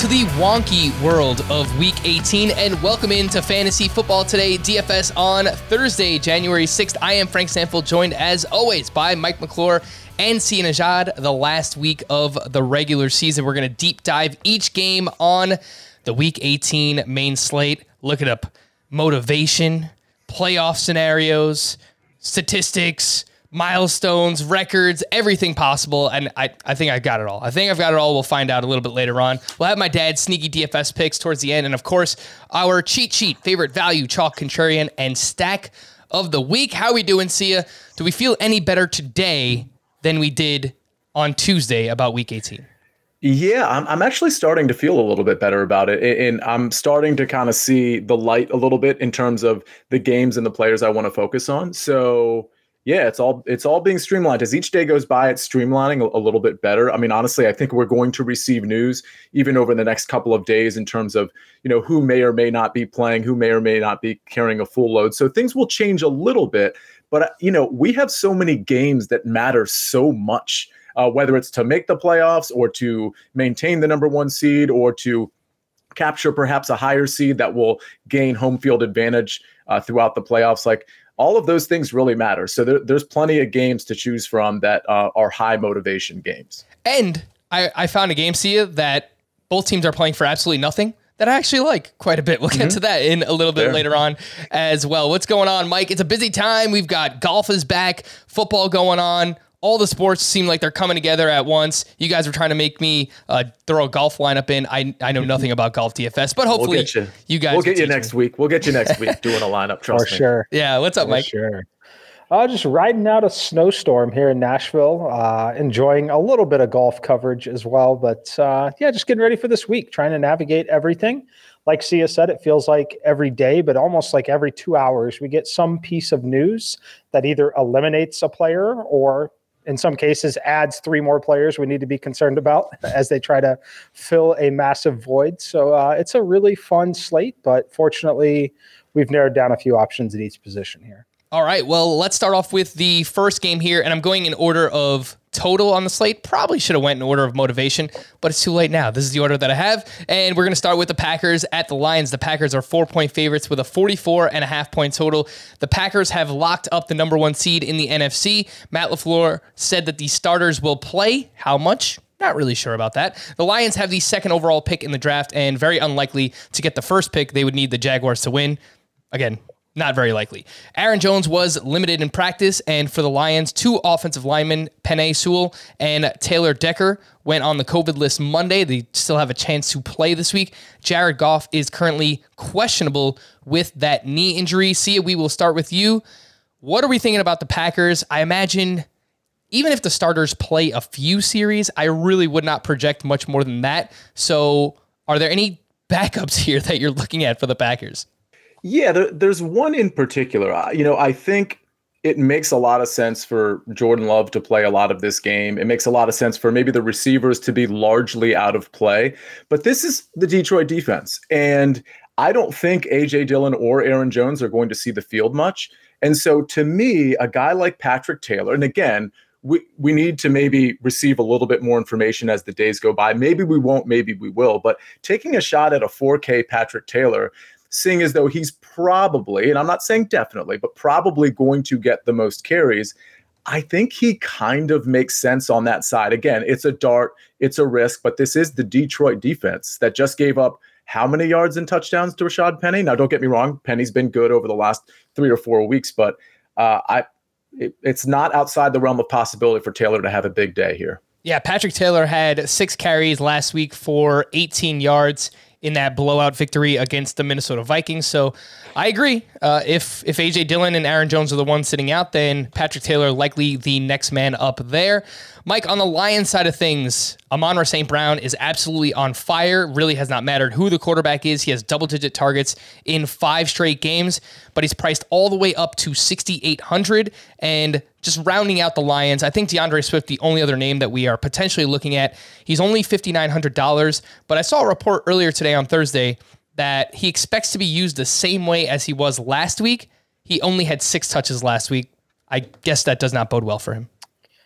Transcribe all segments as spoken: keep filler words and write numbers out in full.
to the wonky world of Week eighteen, and welcome into Fantasy Football Today, D F S on Thursday, January sixth. I am Frank Stanfield, joined as always by Mike McClure and Sia Nejad. The last week of the regular season, we're going to deep dive each game on the Week eighteen main slate, looking up motivation, playoff scenarios, statistics, milestones, records, everything possible, and I, I think I got it all. I think I've got it all. We'll find out a little bit later on. We'll have my dad's sneaky D F S picks towards the end, and of course, our cheat sheet, favorite value, chalk, contrarian, and stack of the week. How are we doing, Sia? Do we feel any better today than we did on Tuesday about Week eighteen? Yeah, I'm I'm actually starting to feel a little bit better about it, and I'm starting to kind of see the light a little bit in terms of the games and the players I want to focus on. So yeah, it's all it's all being streamlined. As each day goes by, it's streamlining a, a little bit better. I mean, honestly, I think we're going to receive news even over the next couple of days in terms of, you know, who may or may not be playing, who may or may not be carrying a full load. So things will change a little bit. But, you know, we have so many games that matter so much, uh, whether it's to make the playoffs or to maintain the number one seed or to capture perhaps a higher seed that will gain home field advantage uh, throughout the playoffs. Like, all of those things really matter. So there, there's plenty of games to choose from that uh, are high motivation games. And I, I found a game, Sia, that both teams are playing for absolutely nothing that I actually like quite a bit. We'll get mm-hmm. to that in a little bit Fair. later on as well. What's going on, Mike? It's a busy time. We've got golf is back, football going on. All the sports seem like they're coming together at once. You guys are trying to make me uh, throw a golf lineup in. I I know nothing about golf D F S, but hopefully we'll you. you guys We'll get you me. next week. We'll get you next week doing a lineup. Trust For me. sure. Yeah. What's up, For Mike? Sure. Uh, just riding out a snowstorm here in Nashville, uh, enjoying a little bit of golf coverage as well. But uh, yeah, just getting ready for this week, trying to navigate everything. Like Sia said, it feels like every day, but almost like every two hours, we get some piece of news that either eliminates a player or in some cases adds three more players we need to be concerned about as they try to fill a massive void. So uh, it's a really fun slate, but fortunately we've narrowed down a few options at each position here. All right, well, let's start off with the first game here, and I'm going in order of total on the slate. Probably should have went in order of motivation, but it's too late now. This is the order that I have, and we're going to start with the Packers at the Lions. The Packers are four-point favorites with a forty-four and a half point total. The Packers have locked up the number one seed in the N F C. Matt LaFleur said that the starters will play. How much? Not really sure about that. The Lions have the second overall pick in the draft, and very unlikely to get the first pick. They would need the Jaguars to win. Again, not very likely. Aaron Jones was limited in practice, and for the Lions, two offensive linemen, Penei Sewell and Taylor Decker, went on the COVID list Monday. They still have a chance to play this week. Jared Goff is currently questionable with that knee injury. Sia, we will start with you. What are we thinking about the Packers? I imagine even if the starters play a few series, I really would not project much more than that. So are there any backups here that you're looking at for the Packers? Yeah, there, there's one in particular. Uh, you know, I think it makes a lot of sense for Jordan Love to play a lot of this game. It makes a lot of sense for maybe the receivers to be largely out of play. But this is the Detroit defense. And I don't think A J Dillon or Aaron Jones are going to see the field much. And so to me, a guy like Patrick Taylor, and again, we, we need to maybe receive a little bit more information as the days go by. Maybe we won't, maybe we will. But taking a shot at a four K Patrick Taylor, seeing as though he's probably, and I'm not saying definitely, but probably going to get the most carries, I think he kind of makes sense on that side. Again, it's a dart, it's a risk, but this is the Detroit defense that just gave up how many yards and touchdowns to Rashad Penny? Now, don't get me wrong, Penny's been good over the last three or four weeks, but uh, I it, it's not outside the realm of possibility for Taylor to have a big day here. Yeah, Patrick Taylor had six carries last week for eighteen yards in that blowout victory against the Minnesota Vikings. So I agree. Uh, if if A J Dillon and Aaron Jones are the ones sitting out, then Patrick Taylor likely the next man up there. Mike, on the Lions side of things, Amon-Ra Saint Brown is absolutely on fire. Really has not mattered who the quarterback is. He has double-digit targets in five straight games, but he's priced all the way up to sixty-eight hundred. And just rounding out the Lions, I think DeAndre Swift, the only other name that we are potentially looking at, he's only five thousand nine hundred dollars. But I saw a report earlier today on Thursday that he expects to be used the same way as he was last week. He only had six touches last week. I guess that does not bode well for him.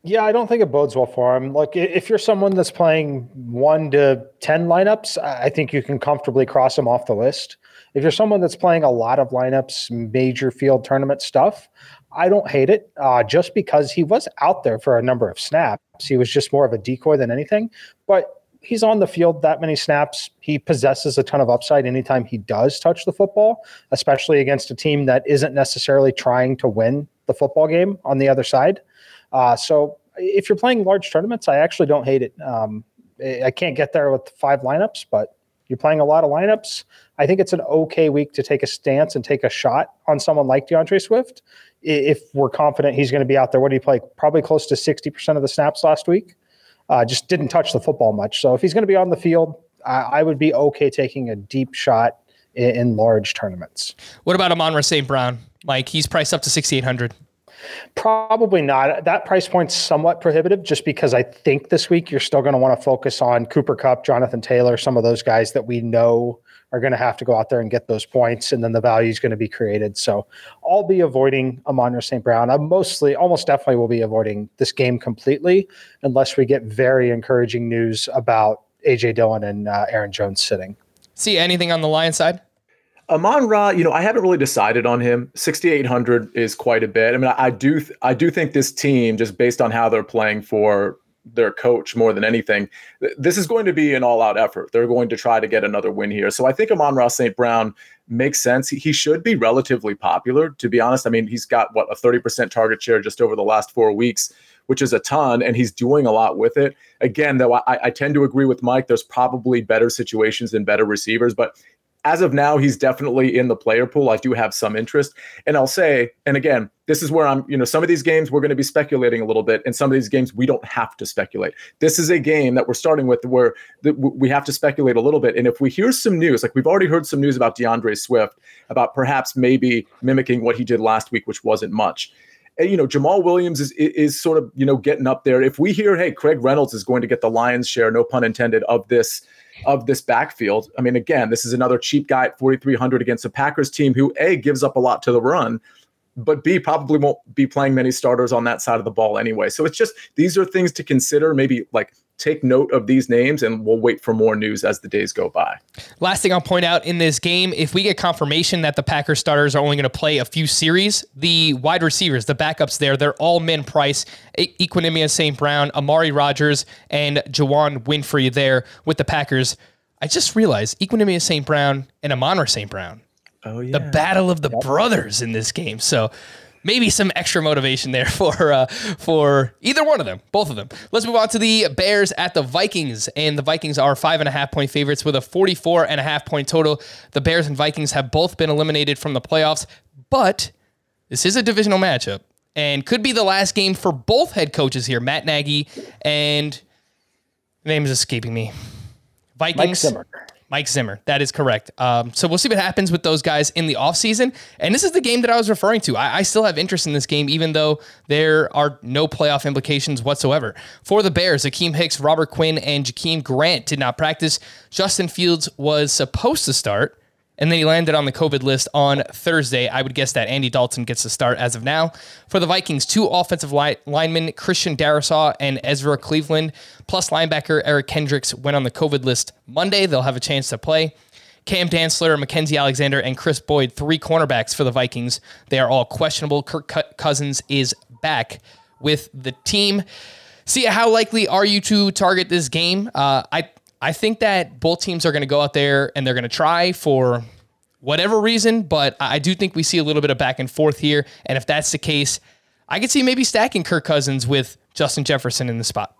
Yeah, I don't think it bodes well for him. Like, if you're someone that's playing one to ten lineups, I think you can comfortably cross him off the list. If you're someone that's playing a lot of lineups, major field tournament stuff, I don't hate it, uh, just because he was out there for a number of snaps. He was just more of a decoy than anything, but he's on the field that many snaps. He possesses a ton of upside anytime he does touch the football, especially against a team that isn't necessarily trying to win the football game on the other side. Uh, so if you're playing large tournaments, I actually don't hate it. Um, I can't get there with five lineups, but you're playing a lot of lineups. I think it's an okay week to take a stance and take a shot on someone like DeAndre Swift. If we're confident he's going to be out there, what did he play? Probably close to sixty percent of the snaps last week. Uh, just didn't touch the football much. So if he's going to be on the field, I, I would be okay taking a deep shot in, in large tournaments. What about Amon-Ra Saint Brown? Like, he's priced up to sixty-eight hundred. Probably not. That price point's somewhat prohibitive, just because I think this week you're still going to want to focus on Cooper Kupp, Jonathan Taylor, some of those guys that we know are going to have to go out there and get those points, and then the value is going to be created. So I'll be avoiding Amon-Ra Saint Brown. I mostly, almost definitely will be avoiding this game completely, unless we get very encouraging news about A J Dillon and uh, Aaron Jones sitting. See anything on the Lions side? Amon-Ra, you know, I haven't really decided on him. sixty-eight hundred is quite a bit. I mean, I, I do, th- I do think this team, just based on how they're playing for their coach more than anything, th- this is going to be an all-out effort. They're going to try to get another win here. So I think Amon-Ra Saint Brown makes sense. He, he should be relatively popular, to be honest. I mean, he's got what a thirty percent target share just over the last four weeks, which is a ton, and he's doing a lot with it. Again, though, I, I tend to agree with Mike. There's probably better situations and better receivers, but as of now, he's definitely in the player pool. I do have some interest. And I'll say, and again, this is where I'm, you know, some of these games we're going to be speculating a little bit, and some of these games we don't have to speculate. This is a game that we're starting with where the, we have to speculate a little bit. And if we hear some news, like we've already heard some news about DeAndre Swift, about perhaps maybe mimicking what he did last week, which wasn't much. And, you know, Jamal Williams is is sort of, you know, getting up there. If we hear, hey, Craig Reynolds is going to get the lion's share, no pun intended, of this of this backfield. I mean, again, this is another cheap guy at forty-three hundred against a Packers team who, A, gives up a lot to the run, but B, probably won't be playing many starters on that side of the ball anyway. So it's just, these are things to consider. Maybe like take note of these names, and we'll wait for more news as the days go by. Last thing I'll point out in this game, if we get confirmation that the Packers starters are only going to play a few series, the wide receivers, the backups there, they're all min price. Equanimeous Saint Brown, Amari Rodgers, and Juwann Winfrey there with the Packers. I just realized Equanimeous Saint Brown and Amon-Ra Saint Brown. Oh, yeah. The battle of the yep. brothers in this game. So maybe some extra motivation there for uh, for either one of them, both of them. Let's move on to the Bears at the Vikings. And the Vikings are five and a half point favorites with a forty-four and a half point total. The Bears and Vikings have both been eliminated from the playoffs, but this is a divisional matchup and could be the last game for both head coaches here, Matt Nagy and the name is escaping me. Vikings. Mike Zimmer. Mike Zimmer. That is correct. Um, so we'll see what happens with those guys in the offseason. And this is the game that I was referring to. I, I still have interest in this game, even though there are no playoff implications whatsoever. For the Bears, Akeem Hicks, Robert Quinn, and Jakeem Grant did not practice. Justin Fields was supposed to start, and then he landed on the COVID list on Thursday. I would guess that Andy Dalton gets to start as of now. For the Vikings, two offensive line- linemen, Christian Darrisaw and Ezra Cleveland, plus linebacker Eric Kendricks went on the COVID list Monday. They'll have a chance to play. Cam Dantzler, Mackenzie Alexander, and Chris Boyd, three cornerbacks for the Vikings. They are all questionable. Kirk Cousins is back with the team. See, how likely are you to target this game? Uh, I I think that both teams are going to go out there and they're going to try for whatever reason, but I do think we see a little bit of back and forth here. And if that's the case, I could see maybe stacking Kirk Cousins with Justin Jefferson in the spot.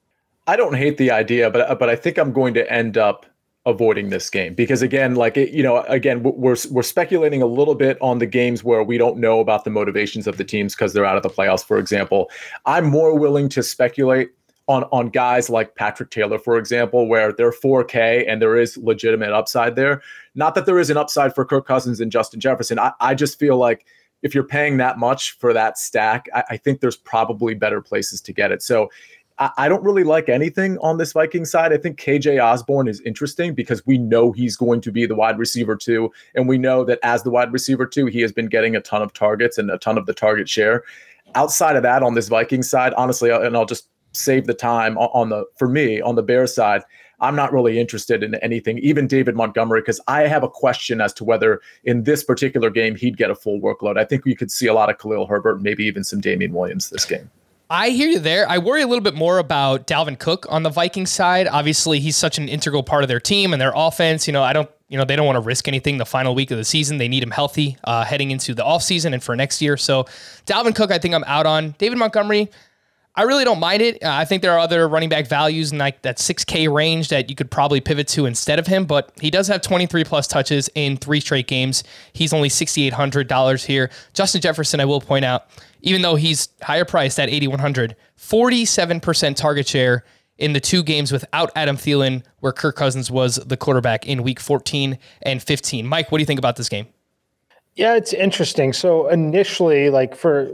I don't hate the idea, but but I think I'm going to end up avoiding this game because, again, like, it, you know, again, we're we're speculating a little bit on the games where we don't know about the motivations of the teams because they're out of the playoffs, for example. I'm more willing to speculate on on guys like Patrick Taylor, for example, where they're four K and there is legitimate upside there. Not that there is an upside for Kirk Cousins and Justin Jefferson. I, I just feel like if you're paying that much for that stack, I, I think there's probably better places to get it. So I, I don't really like anything on this Viking side. I think K J Osborne is interesting because we know he's going to be the wide receiver too. And we know that as the wide receiver too, he has been getting a ton of targets and a ton of the target share. outside of that, on this Vikings side, honestly, and I'll just save the time on the, for me, on the Bears side, I'm not really interested in anything, even David Montgomery, because I have a question as to whether in this particular game he'd get a full workload. I think we could see a lot of Khalil Herbert, maybe even some Damian Williams this game. I hear you there. I worry a little bit more about Dalvin Cook on the Vikings side. Obviously, he's such an integral part of their team and their offense. You know, I don't, you know, they don't want to risk anything the final week of the season. They need him healthy uh, heading into the offseason and for next year. So Dalvin Cook, I think I'm out on. David Montgomery, I really don't mind it. Uh, I think there are other running back values in like that six K range that you could probably pivot to instead of him, but he does have twenty-three plus touches in three straight games. He's only six thousand eight hundred dollars here. Justin Jefferson, I will point out, even though he's higher priced at eight thousand one hundred dollars, forty-seven percent target share in the two games without Adam Thielen, where Kirk Cousins was the quarterback in week fourteen and fifteen. Mike, what do you think about this game? Yeah, it's interesting. So initially, like for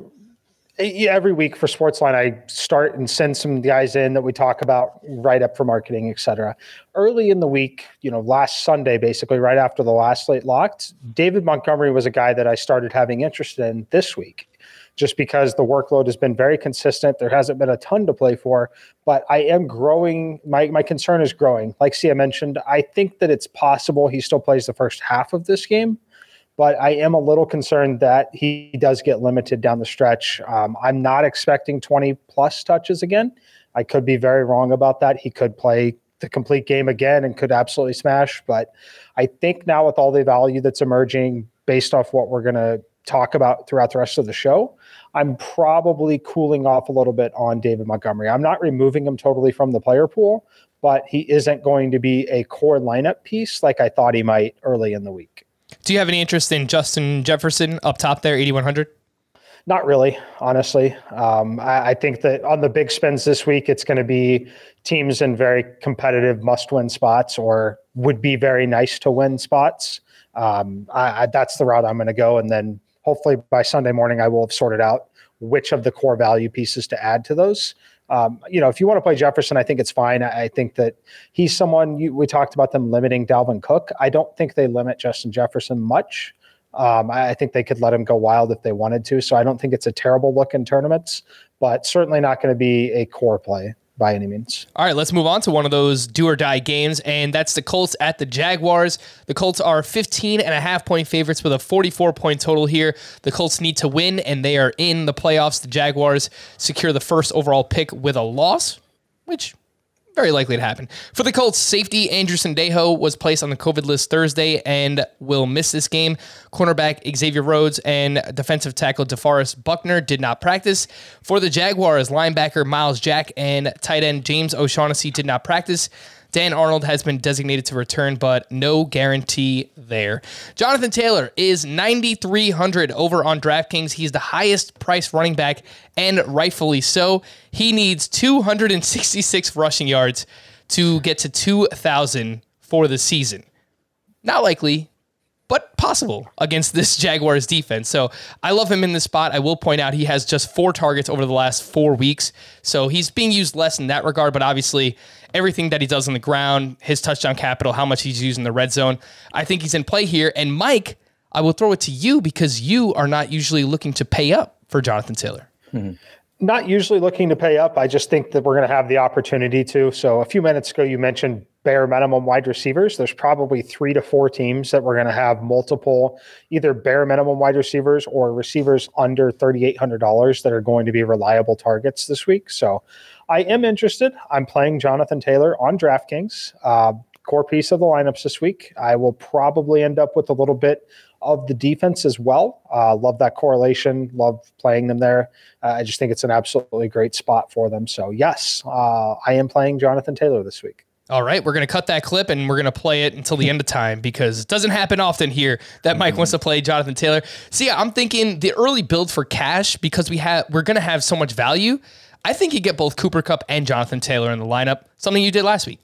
every week for Sportsline, I start and send some guys in that we talk about, write up for marketing, et cetera. Early in the week, you know, last Sunday, basically right after the last slate locked, David Montgomery was a guy that I started having interest in this week, just because the workload has been very consistent. There hasn't been a ton to play for, but I am growing. My, my concern is growing. Like Sia mentioned, I think that it's possible he still plays the first half of this game, but I am a little concerned that he does get limited down the stretch. Um, I'm not expecting twenty plus touches again. I could be very wrong about that. He could play the complete game again and could absolutely smash. But I think now with all the value that's emerging based off what we're going to talk about throughout the rest of the show, I'm probably cooling off a little bit on David Montgomery. I'm not removing him totally from the player pool, but he isn't going to be a core lineup piece like I thought he might early in the week. Do you have any interest in Justin Jefferson up top there, eight thousand one hundred? Not really, honestly. Um, I, I think that on the big spends this week, it's going to be teams in very competitive must-win spots or would be very nice to win spots. Um, I, I, that's the route I'm going to go. And then hopefully by Sunday morning, I will have sorted out which of the core value pieces to add to those. Um, you know, if you want to play Jefferson, I think it's fine. I, I think that he's someone, you, we talked about them limiting Dalvin Cook. I don't think they limit Justin Jefferson much. Um, I, I think they could let him go wild if they wanted to. So I don't think it's a terrible look in tournaments, but certainly not going to be a core play by any means. All right, let's move on to one of those do or die games, and that's the Colts at the Jaguars. The Colts are fifteen and a half point favorites with a forty-four point total here. The Colts need to win, and they are in the playoffs. The Jaguars secure the first overall pick with a loss, which very likely to happen. For the Colts, safety Andrew Sendejo was placed on the COVID list Thursday and will miss this game. Cornerback Xavier Rhodes and defensive tackle DeForest Buckner did not practice. For the Jaguars, linebacker Miles Jack and tight end James O'Shaughnessy did not practice. Dan Arnold has been designated to return, but no guarantee there. Jonathan Taylor is ninety-three hundred over on DraftKings. He's the highest priced running back, and rightfully so. He needs two hundred sixty-six rushing yards to get to two thousand for the season. Not likely, but possible against this Jaguars defense. So I love him in this spot. I will point out he has just four targets over the last four weeks. So he's being used less in that regard, but obviously everything that he does on the ground, his touchdown capital, how much he's used in the red zone, I think he's in play here. And Mike, I will throw it to you because you are not usually looking to pay up for Jonathan Taylor. Mm-hmm. Not usually looking to pay up. I just think that we're going to have the opportunity to. So a few minutes ago, you mentioned bare minimum wide receivers. There's probably three to four teams that we're going to have multiple either bare minimum wide receivers or receivers under three thousand eight hundred dollars that are going to be reliable targets this week. So I am interested. I'm playing Jonathan Taylor on DraftKings, uh, core piece of the lineups this week. I will probably end up with a little bit of the defense as well. Uh, love that correlation. Love playing them there. Uh, I just think it's an absolutely great spot for them. So yes, uh, I am playing Jonathan Taylor this week. All right, we're going to cut that clip and we're going to play it until the end of time because it doesn't happen often here that Mike mm-hmm. wants to play Jonathan Taylor. So yeah, I'm thinking the early build for cash because we have we're going to have so much value. I think you get both Cooper Kupp and Jonathan Taylor in the lineup, something you did last week.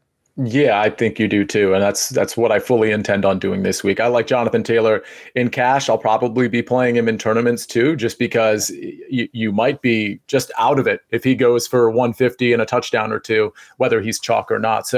Yeah, I think you do too. And that's that's what I fully intend on doing this week. I like Jonathan Taylor in cash. I'll probably be playing him in tournaments too, just because you, you might be just out of it if he goes for one fifty and a touchdown or two, whether he's chalk or not. So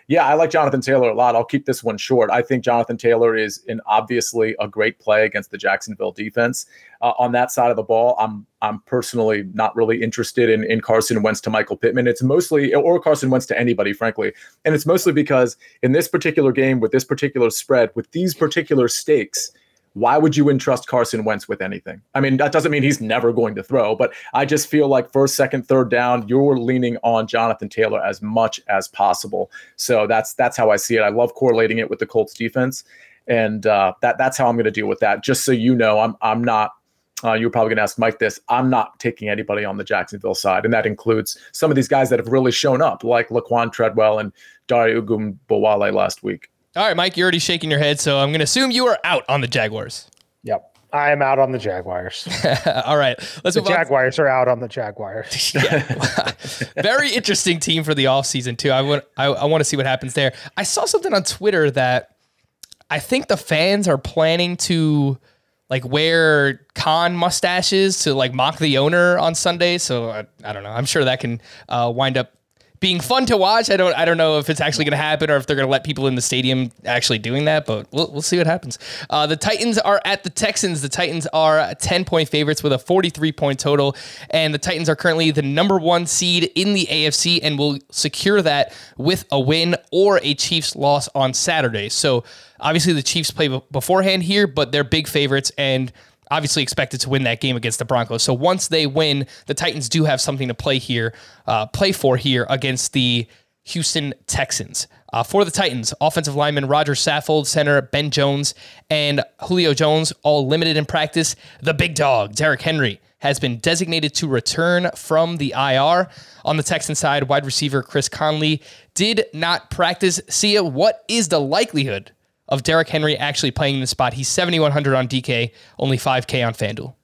Yeah, I like Jonathan Taylor a lot. I'll keep this one short. I think Jonathan Taylor is an obviously a great play against the Jacksonville defense. Uh, on that side of the ball, I'm I'm personally not really interested in, in Carson Wentz to Michael Pittman. It's mostly, or Carson Wentz to anybody, frankly. And it's mostly because in this particular game, with this particular spread, with these particular stakes, why would you entrust Carson Wentz with anything? I mean, that doesn't mean he's never going to throw, but I just feel like first, second, third down, you're leaning on Jonathan Taylor as much as possible. So that's that's how I see it. I love correlating it with the Colts defense, and uh, that that's how I'm going to deal with that. Just so you know, I'm I'm not. Uh, you were probably going to ask Mike this. I'm not taking anybody on the Jacksonville side, and that includes some of these guys that have really shown up, like Laquan Treadwell and Dare Ogunbowale last week. All right, Mike, you're already shaking your head, so I'm going to assume you are out on the Jaguars. Yep. I am out on the Jaguars. All right. Let's the move Jaguars on. are out on the Jaguars. Yeah. Very interesting team for the offseason, too. I want, I, I want to see what happens there. I saw something on Twitter that I think the fans are planning to like wear con mustaches to like mock the owner on Sunday. So I, I don't know. I'm sure that can uh, wind up being fun to watch. I don't I don't know if it's actually going to happen or if they're going to let people in the stadium actually doing that, but we'll, we'll see what happens. Uh, the Titans are at the Texans. The Titans are ten-point favorites with a forty-three point total, and the Titans are currently the number one seed in the A F C and will secure that with a win or a Chiefs loss on Saturday. So obviously the Chiefs play b- beforehand here, but they're big favorites and obviously expected to win that game against the Broncos. So once they win, the Titans do have something to play here, uh, play for here against the Houston Texans. Uh, for the Titans, offensive lineman Roger Saffold, center Ben Jones, and Julio Jones, all limited in practice. The big dog, Derrick Henry, has been designated to return from the I R. On the Texan side, wide receiver Chris Conley did not practice. Sia, what is the likelihood of Derrick Henry actually playing in the spot? He's seventy-one hundred on D K, only five K on FanDuel.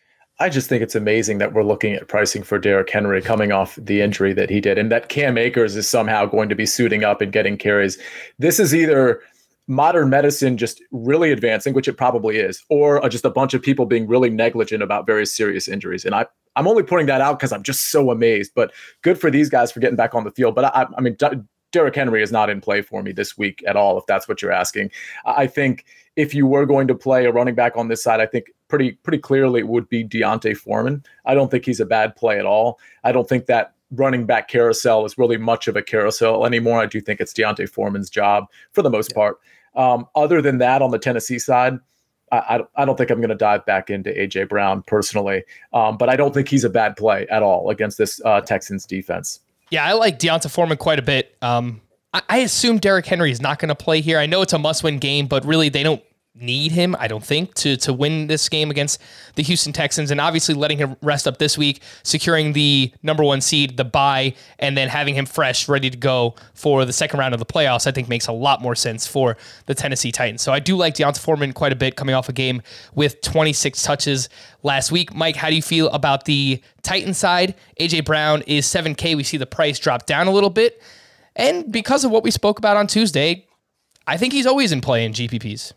I just think it's amazing that we're looking at pricing for Derrick Henry coming off the injury that he did, and that Cam Akers is somehow going to be suiting up and getting carries. This is either modern medicine just really advancing, which it probably is, or just a bunch of people being really negligent about very serious injuries. And I, I'm only pointing that out because I'm just so amazed. But good for these guys for getting back on the field. But I, I mean, Derrick Henry is not in play for me this week at all, if that's what you're asking. I think if you were going to play a running back on this side, I think pretty pretty clearly it would be D'Onta Foreman. I don't think he's a bad play at all. I don't think that running back carousel is really much of a carousel anymore. I do think it's D'Onta Foreman's job for the most yeah. part. Um, other than that, on the Tennessee side, I, I, I don't think I'm going to dive back into A J Brown personally, um, but I don't think he's a bad play at all against this uh, Texans defense. Yeah, I like D'Onta Foreman quite a bit. Um, I, I assume Derrick Henry is not going to play here. I know it's a must-win game, but really they don't need him, I don't think, to to win this game against the Houston Texans. And obviously letting him rest up this week, securing the number one seed, the bye, and then having him fresh, ready to go for the second round of the playoffs, I think makes a lot more sense for the Tennessee Titans. So I do like D'Onta Foreman quite a bit, coming off a game with twenty-six touches last week. Mike, how do you feel about the Titans side? A J Brown is seven K. We see the price drop down a little bit. And because of what we spoke about on Tuesday, I think he's always in play in G P Ps.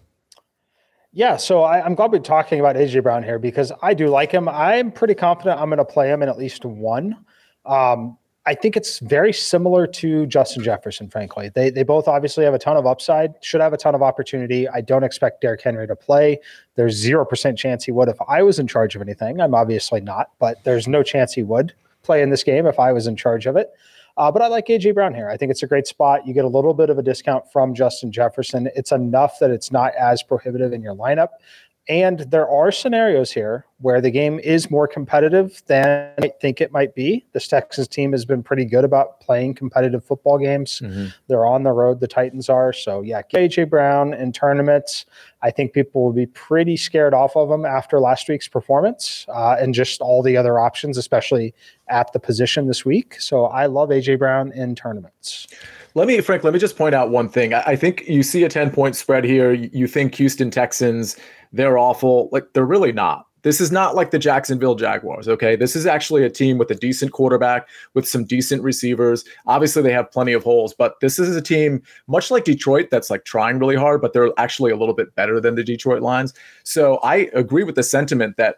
Yeah, so I, I'm glad we're talking about A J Brown here because I do like him. I'm pretty confident I'm going to play him in at least one. Um, I think it's very similar to Justin Jefferson, frankly. They they both obviously have a ton of upside, should have a ton of opportunity. I don't expect Derrick Henry to play. There's zero percent chance he would if I was in charge of anything. I'm obviously not, but there's no chance he would play in this game if I was in charge of it. Uh, but I like A J Brown here. I think it's a great spot. You get a little bit of a discount from Justin Jefferson. It's enough that it's not as prohibitive in your lineup. And there are scenarios here where the game is more competitive than I think it might be. This Texans team has been pretty good about playing competitive football games. Mm-hmm. They're on the road, the Titans are. So, yeah, A J Brown in tournaments. I think people will be pretty scared off of him after last week's performance uh, and just all the other options, especially at the position this week. So I love A J Brown in tournaments. Let me, Frank, let me just point out one thing. I think you see a ten-point spread here. You think Houston Texans, they're awful. Like, they're really not. This is not like the Jacksonville Jaguars, okay? This is actually a team with a decent quarterback, with some decent receivers. Obviously, they have plenty of holes, but this is a team, much like Detroit, that's like trying really hard, but they're actually a little bit better than the Detroit Lions. So I agree with the sentiment that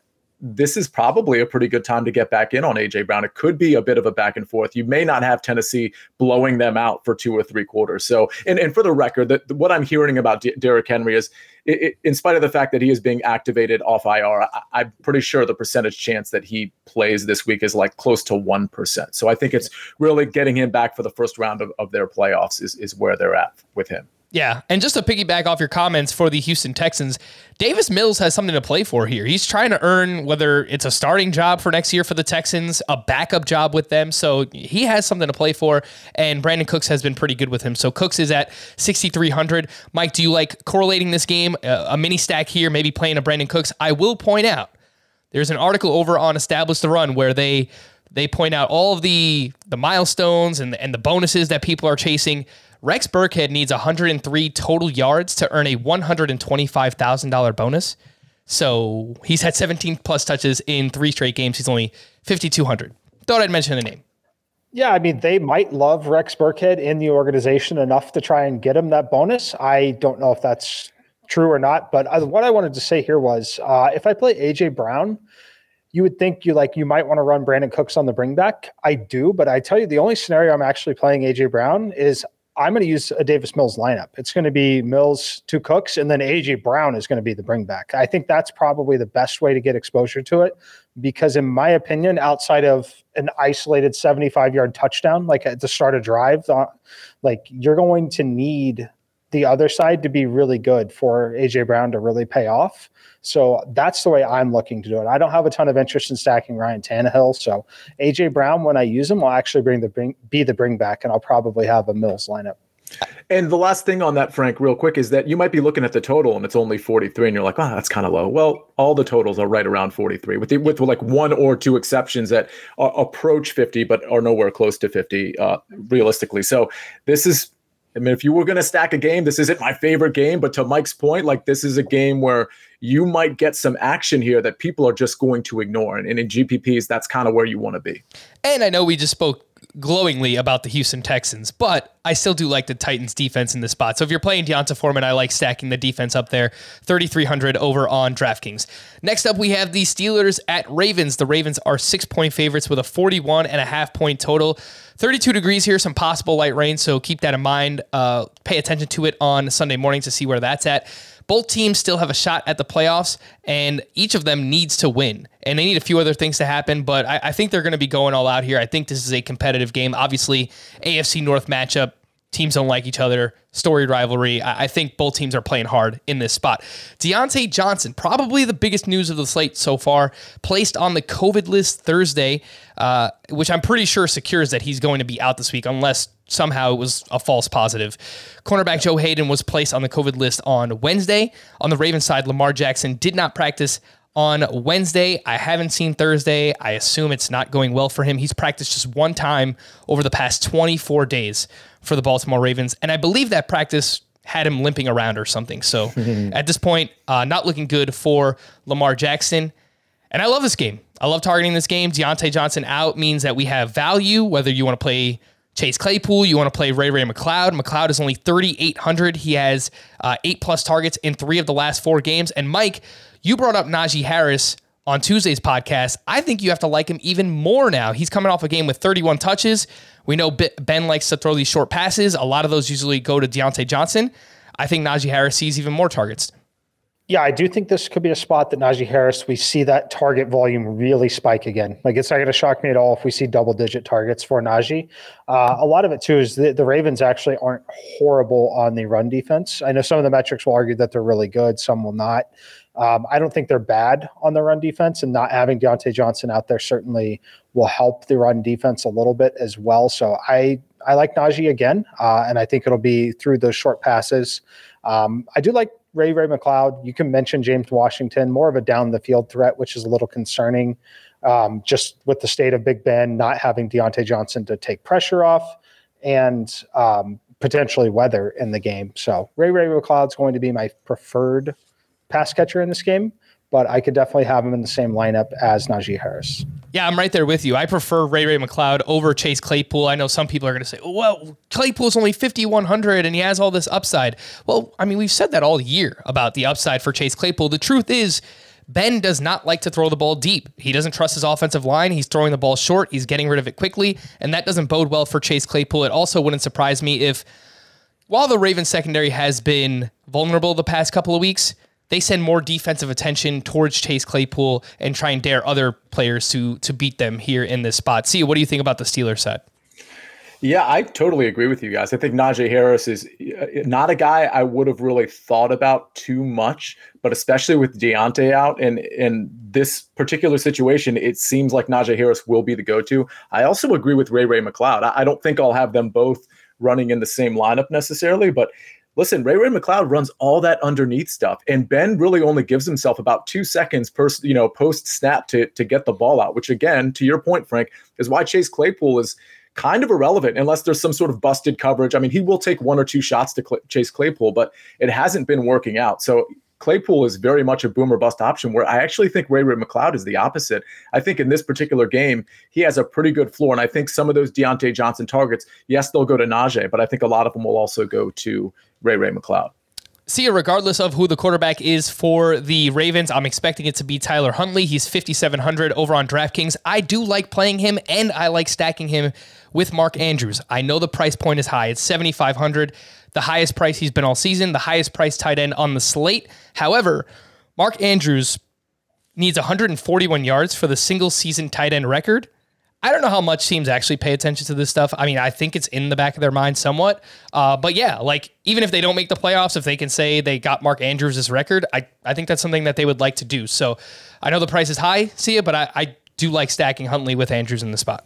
this is probably a pretty good time to get back in on A J Brown. It could be a bit of a back and forth. You may not have Tennessee blowing them out for two or three quarters. So, and, and for the record, that what I'm hearing about D- Derrick Henry is, it, it, in spite of the fact that he is being activated off I R, I, I'm pretty sure the percentage chance that he plays this week is like close to one percent. So I think it's really getting him back for the first round of, of their playoffs is, is where they're at with him. Yeah, and just to piggyback off your comments for the Houston Texans, Davis Mills has something to play for here. He's trying to earn, whether it's a starting job for next year for the Texans, a backup job with them, so he has something to play for, and Brandon Cooks has been pretty good with him. So Cooks is at sixty-three hundred. Mike, do you like correlating this game, uh, a mini stack here, maybe playing a Brandon Cooks? I will point out, there's an article over on Establish the Run where they they point out all of the, the milestones and, and the bonuses that people are chasing. Rex Burkhead needs one hundred three total yards to earn a one hundred twenty-five thousand dollars bonus. So he's had seventeen plus touches in three straight games. He's only fifty-two hundred. Thought I'd mention the name. Yeah, I mean, they might love Rex Burkhead in the organization enough to try and get him that bonus. I don't know if that's true or not, but what I wanted to say here was uh, if I play A J Brown, you would think you like you might want to run Brandon Cooks on the bring back. I do, but I tell you, the only scenario I'm actually playing A J Brown is I'm going to use a Davis Mills lineup. It's going to be Mills, two Cooks, and then A J Brown is going to be the bring back. I think that's probably the best way to get exposure to it because, in my opinion, outside of an isolated seventy-five yard touchdown, like at the start of drive, like you're going to need the other side to be really good for A J Brown to really pay off. So that's the way I'm looking to do it. I don't have a ton of interest in stacking Ryan Tannehill. So A J Brown, when I use him, will actually bring the bring, be the bring back, and I'll probably have a Mills lineup. And the last thing on that, Frank, real quick, is that you might be looking at the total and it's only forty-three, and you're like, oh, that's kind of low. Well, all the totals are right around forty-three, with the, with like one or two exceptions that are, approach fifty, but are nowhere close to fifty uh, realistically. So this is. I mean, if you were going to stack a game, this isn't my favorite game, but to Mike's point, like this is a game where you might get some action here that people are just going to ignore. And, and in G P Ps, that's kind of where you want to be. And I know we just spoke glowingly about the Houston Texans, but I still do like the Titans defense in this spot. So if you're playing Deonta Foreman, I like stacking the defense up there, thirty-three hundred over on DraftKings. Next up, we have the Steelers at Ravens. The Ravens are six point favorites with a forty-one and a half point total. thirty-two degrees here, some possible light rain, so keep that in mind. Uh, pay attention to it on Sunday morning to see where that's at. Both teams still have a shot at the playoffs, and each of them needs to win. And they need a few other things to happen, but I, I think they're going to be going all out here. I think this is a competitive game. Obviously, A F C North matchup. Teams don't like each other. Storied rivalry. I, I think both teams are playing hard in this spot. Deontay Johnson, probably the biggest news of the slate so far, placed on the COVID list Thursday, uh, which I'm pretty sure secures that he's going to be out this week unless somehow it was a false positive. Cornerback Joe Hayden was placed on the COVID list on Wednesday. On the Ravens side, Lamar Jackson did not practice on Wednesday. I haven't seen Thursday. I assume it's not going well for him. He's practiced just one time over the past twenty-four days for the Baltimore Ravens, and I believe that practice had him limping around or something. So at this point, uh, not looking good for Lamar Jackson. And I love this game. I love targeting this game. Deontay Johnson out means that we have value, whether you want to play Chase Claypool, you want to play Ray Ray McCloud. McCloud is only thirty-eight hundred. He has uh, eight plus targets in three of the last four games. And Mike, you brought up Najee Harris on Tuesday's podcast. I think you have to like him even more now. He's coming off a game with thirty-one touches. We know Ben likes to throw these short passes. A lot of those usually go to Deontay Johnson. I think Najee Harris sees even more targets. Yeah, I do think this could be a spot that Najee Harris, we see that target volume really spike again. Like, it's not going to shock me at all if we see double-digit targets for Najee. Uh, a lot of it, too, is the, the Ravens actually aren't horrible on the run defense. I know some of the metrics will argue that they're really good. Some will not. Um, I don't think they're bad on the run defense, and not having Deontay Johnson out there certainly will help the run defense a little bit as well. So I, I like Najee again, uh, and I think it'll be through those short passes. Um, I do like Ray Ray McCloud. You can mention James Washington, more of a down the field threat, which is a little concerning, um, just with the state of Big Ben, not having Deontay Johnson to take pressure off, and um, potentially weather in the game. So Ray Ray McCloud's going to be my preferred pass catcher in this game, but I could definitely have him in the same lineup as Najee Harris. Yeah, I'm right there with you. I prefer Ray Ray McCloud over Chase Claypool. I know some people are going to say, well, Claypool's only fifty-one hundred and he has all this upside. Well, I mean, we've said that all year about the upside for Chase Claypool. The truth is, Ben does not like to throw the ball deep. He doesn't trust his offensive line. He's throwing the ball short. He's getting rid of it quickly, and that doesn't bode well for Chase Claypool. It also wouldn't surprise me if, while the Ravens secondary has been vulnerable the past couple of weeks, they send more defensive attention towards Chase Claypool and try and dare other players to to beat them here in this spot. See, what do you think about the Steelers side? Yeah, I totally agree with you guys. I think Najee Harris is not a guy I would have really thought about too much, but especially with Deontay out and in this particular situation, it seems like Najee Harris will be the go-to. I also agree with Ray Ray McCloud. I don't think I'll have them both running in the same lineup necessarily, but listen, Ray Ray McCloud runs all that underneath stuff, and Ben really only gives himself about two seconds per, you know, post snap to to get the ball out. Which, again, to your point, Frank, is why Chase Claypool is kind of irrelevant unless there's some sort of busted coverage. I mean, he will take one or two shots to Cl- Chase Claypool, but it hasn't been working out. So Claypool is very much a boom or bust option, where I actually think Ray Ray McCloud is the opposite. I think in this particular game, he has a pretty good floor. And I think some of those Deontay Johnson targets, yes, they'll go to Najee, but I think a lot of them will also go to Ray Ray McCloud. See, regardless of who the quarterback is for the Ravens, I'm expecting it to be Tyler Huntley. He's fifty-seven hundred over on DraftKings. I do like playing him, and I like stacking him with Mark Andrews. I know the price point is high. It's seventy-five hundred, the highest price he's been all season, the highest price tight end on the slate. However, Mark Andrews needs one hundred forty-one yards for the single season tight end record. I don't know how much teams actually pay attention to this stuff. I mean, I think it's in the back of their mind somewhat. Uh, but yeah, like even if they don't make the playoffs, if they can say they got Mark Andrews' record, I, I think that's something that they would like to do. So I know the price is high, see it, but I, I do like stacking Huntley with Andrews in the spot.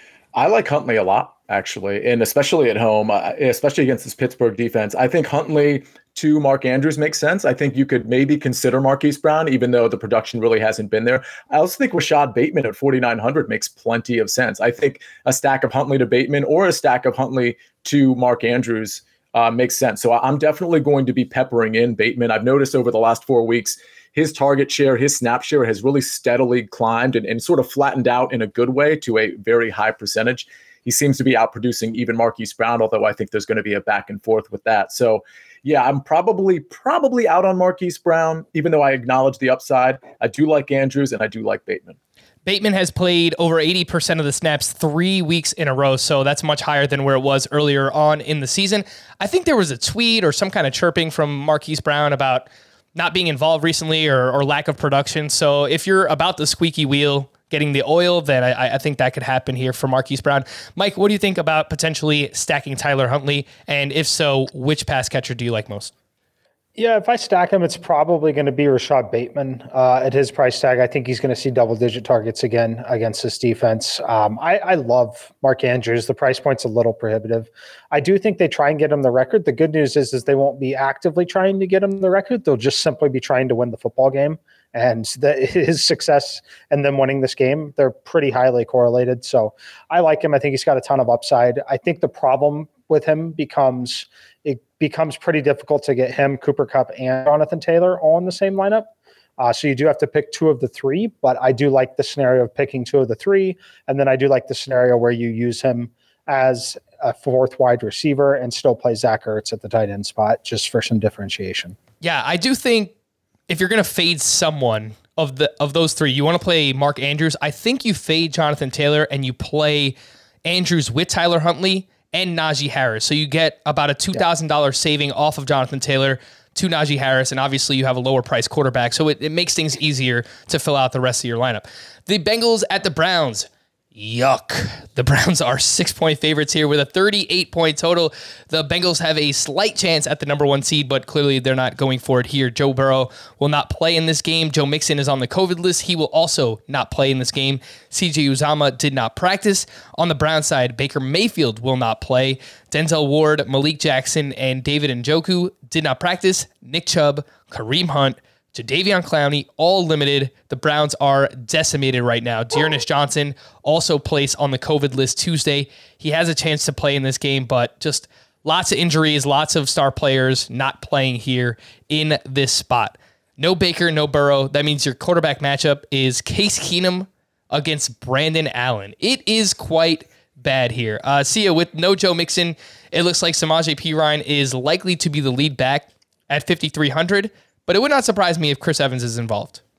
I like Huntley a lot, actually, and especially at home, uh, especially against this Pittsburgh defense. I think Huntley to Mark Andrews makes sense. I think you could maybe consider Marquise Brown, even though the production really hasn't been there. I also think Rashad Bateman at forty-nine hundred makes plenty of sense. I think a stack of Huntley to Bateman or a stack of Huntley to Mark Andrews uh, makes sense. So I'm definitely going to be peppering in Bateman. I've noticed over the last four weeks, his target share, his snap share has really steadily climbed and, and sort of flattened out in a good way to a very high percentage. He seems to be outproducing even Marquise Brown, although I think there's going to be a back and forth with that. So yeah, I'm probably probably out on Marquise Brown, even though I acknowledge the upside. I do like Andrews and I do like Bateman. Bateman has played over eighty percent of the snaps three weeks in a row, so that's much higher than where it was earlier on in the season. I think there was a tweet or some kind of chirping from Marquise Brown about not being involved recently or, or lack of production. So if you're about the squeaky wheel, getting the oil, then I, I think that could happen here for Marquise Brown. Mike, what do you think about potentially stacking Tyler Huntley? And if so, which pass catcher do you like most? Yeah, if I stack him, it's probably going to be Rashad Bateman uh, at his price tag. I think he's going to see double-digit targets again against this defense. Um, I, I love Mark Andrews. The price point's a little prohibitive. I do think they try and get him the record. The good news is, is they won't be actively trying to get him the record. They'll just simply be trying to win the football game. And the, his success and them winning this game, they're pretty highly correlated. So I like him. I think he's got a ton of upside. I think the problem with him becomes it becomes pretty difficult to get him, Cooper Kupp, and Jonathan Taylor all in the same lineup. Uh, so you do have to pick two of the three, but I do like the scenario of picking two of the three. And then I do like the scenario where you use him as a fourth wide receiver and still play Zach Ertz at the tight end spot just for some differentiation. Yeah, I do think if you're going to fade someone of the of those three, you want to play Mark Andrews. I think you fade Jonathan Taylor and you play Andrews with Tyler Huntley and Najee Harris. So you get about a two thousand dollars yeah. saving off of Jonathan Taylor to Najee Harris, and obviously you have a lower price quarterback, so it, it makes things easier to fill out the rest of your lineup. The Bengals at the Browns. Yuck. The Browns are six-point favorites here with a thirty-eight point total. The Bengals have a slight chance at the number one seed, but clearly they're not going for it here. Joe Burrow will not play in this game. Joe Mixon is on the COVID list. He will also not play in this game. C J Uzomah did not practice. On the Brown side, Baker Mayfield will not play. Denzel Ward, Malik Jackson, and David Njoku did not practice. Nick Chubb, Kareem Hunt, Jadeveon Clowney, all limited. The Browns are decimated right now. Dearness Johnson also placed on the COVID list Tuesday. He has a chance to play in this game, but just lots of injuries, lots of star players not playing here in this spot. No Baker, no Burrow. That means your quarterback matchup is Case Keenum against Brandon Allen. It is quite bad here. Uh, see ya, with no Joe Mixon, it looks like Samaje Perine is likely to be the lead back at fifty-three hundred. But it would not surprise me if Chris Evans is involved.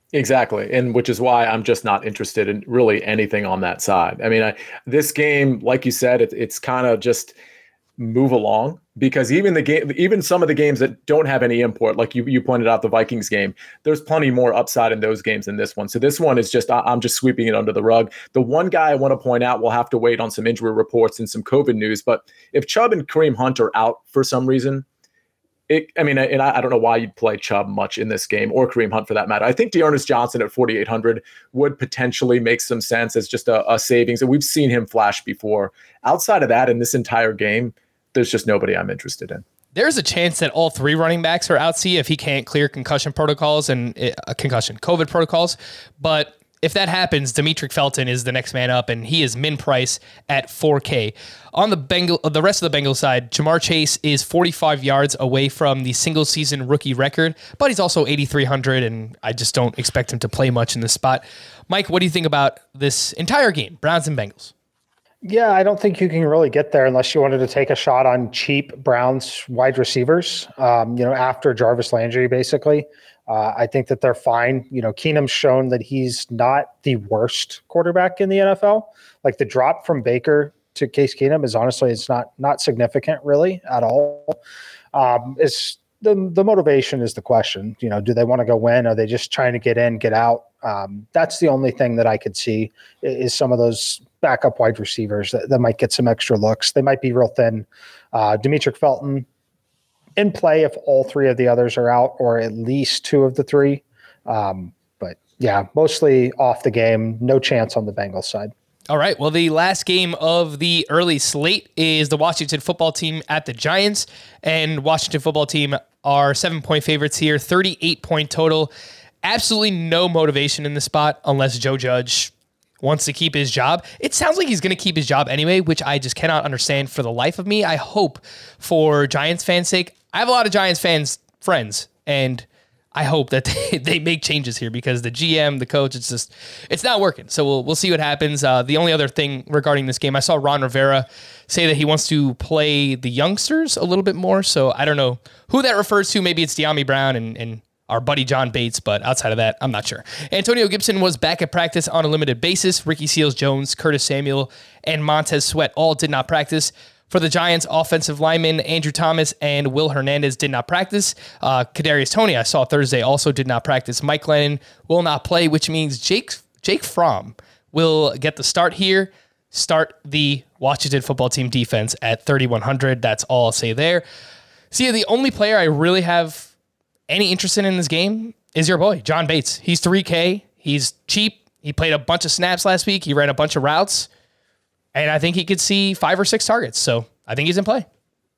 Exactly. And which is why I'm just not interested in really anything on that side. I mean, I, this game, like you said, it, it's kind of just move along, because even the game, even some of the games that don't have any import, like you, you pointed out the Vikings game, there's plenty more upside in those games than this one. So this one is just, I'm just sweeping it under the rug. The one guy I want to point out, we'll have to wait on some injury reports and some COVID news, but if Chubb and Kareem Hunt are out for some reason, It, I mean, and I, I don't know why you'd play Chubb much in this game, or Kareem Hunt for that matter. I think Dearness Johnson at forty-eight hundred would potentially make some sense as just a, a savings, and we've seen him flash before. Outside of that, in this entire game, there's just nobody I'm interested in. There's a chance that all three running backs are out, see, if he can't clear concussion protocols and uh, concussion COVID protocols. But if that happens, Demetric Felton is the next man up, and he is min price at four K. On the Bengal, the rest of the Bengals side, Jamar Chase is forty-five yards away from the single season rookie record, but he's also eighty-three hundred, and I just don't expect him to play much in this spot. Mike, what do you think about this entire game, Browns and Bengals? Yeah, I don't think you can really get there unless you wanted to take a shot on cheap Browns wide receivers, um, you know, after Jarvis Landry, basically. Uh, I think that they're fine. You know, Keenum's shown that he's not the worst quarterback in the N F L. Like, the drop from Baker to Case Keenum is honestly, it's not not significant really at all. Um, it's the the motivation is the question. You know, do they want to go win? Are they just trying to get in, get out? Um, that's the only thing that I could see is some of those backup wide receivers that, that might get some extra looks. They might be real thin. Uh, Demetric Felton in play if all three of the others are out, or at least two of the three. Um, but yeah, mostly off the game. No chance on the Bengals side. All right. Well, the last game of the early slate is the Washington football team at the Giants, and Washington football team are seven point favorites here, thirty-eight point total. Absolutely no motivation in the spot unless Joe Judge wants to keep his job. It sounds like he's going to keep his job anyway, which I just cannot understand for the life of me. I hope for Giants fans' sake. I have a lot of Giants fans, friends, and I hope that they, they make changes here, because the G M, the coach, it's just, it's not working. So we'll we'll see what happens. Uh, the only other thing regarding this game, I saw Ron Rivera say that he wants to play the youngsters a little bit more. So I don't know who that refers to. Maybe it's De'Ami Brown and, and our buddy John Bates, but outside of that, I'm not sure. Antonio Gibson was back at practice on a limited basis. Ricky Seals-Jones, Curtis Samuel, and Montez Sweat all did not practice. For the Giants, offensive linemen Andrew Thomas and Will Hernandez did not practice. Uh, Kadarius Toney, I saw Thursday, also did not practice. Mike Lennon will not play, which means Jake Jake Fromm will get the start here, start the Washington football team defense at thirty-one hundred. That's all I'll say there. See, the only player I really have any interest in in this game is your boy, John Bates. He's three K. He's cheap. He played a bunch of snaps last week. He ran a bunch of routes. And I think he could see five or six targets. So I think he's in play.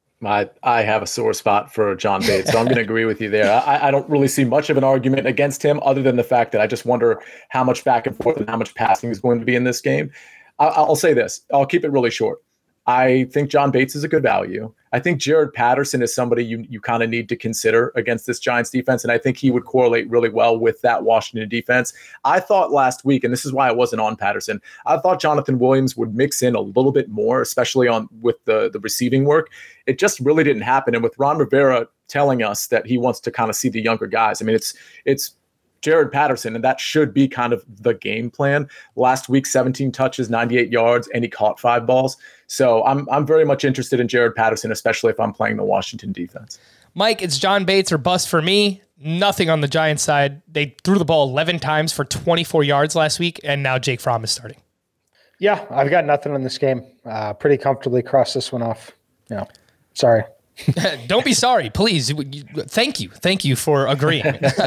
I, I have a sore spot for John Bates, so I'm going to agree with you there. I, I don't really see much of an argument against him, other than the fact that I just wonder how much back and forth and how much passing is going to be in this game. I, I'll say this. I'll keep it really short. I think John Bates is a good value. I think Jared Patterson is somebody you you kind of need to consider against this Giants defense, and I think he would correlate really well with that Washington defense. I thought last week, and this is why I wasn't on Patterson, I thought Jonathan Williams would mix in a little bit more, especially on with the, the receiving work. It just really didn't happen. And with Ron Rivera telling us that he wants to kind of see the younger guys, I mean, it's it's Jared Patterson, and that should be kind of the game plan. Last week, seventeen touches, ninety-eight yards, and he caught five balls. So I'm I'm very much interested in Jared Patterson, especially if I'm playing the Washington defense. Mike, it's John Bates or bust for me. Nothing on the Giants side. They threw the ball eleven times for twenty-four yards last week, and now Jake Fromm is starting. Yeah, I've got nothing on this game. Uh, pretty comfortably cross this one off. Yeah, sorry. Don't be sorry, please. Thank you. Thank you for agreeing.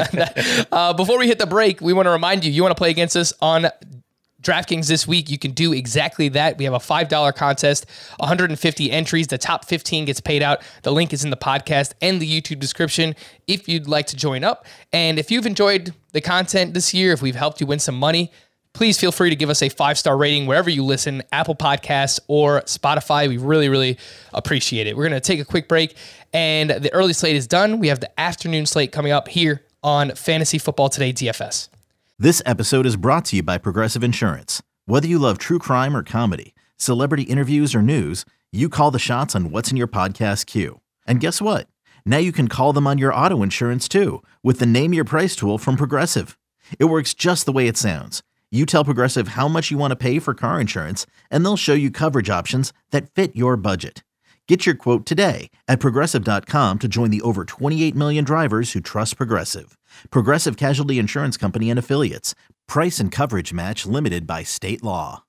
uh, before we hit the break, we want to remind you, you want to play against us on DraftKings this week. You can do exactly that. We have a five dollar contest, one hundred fifty entries. The top fifteen gets paid out. The link is in the podcast and the YouTube description if you'd like to join up. And if you've enjoyed the content this year, if we've helped you win some money, please feel free to give us a five-star rating wherever you listen, Apple Podcasts or Spotify. We really, really appreciate it. We're going to take a quick break, and the early slate is done. We have the afternoon slate coming up here on Fantasy Football Today D F S. This episode is brought to you by Progressive Insurance. Whether you love true crime or comedy, celebrity interviews or news, you call the shots on what's in your podcast queue. And guess what? Now you can call them on your auto insurance too with the Name Your Price tool from Progressive. It works just the way it sounds. You tell Progressive how much you want to pay for car insurance, and they'll show you coverage options that fit your budget. Get your quote today at Progressive dot com to join the over twenty-eight million drivers who trust Progressive. Progressive Casualty Insurance Company and Affiliates. Price and coverage match limited by state law.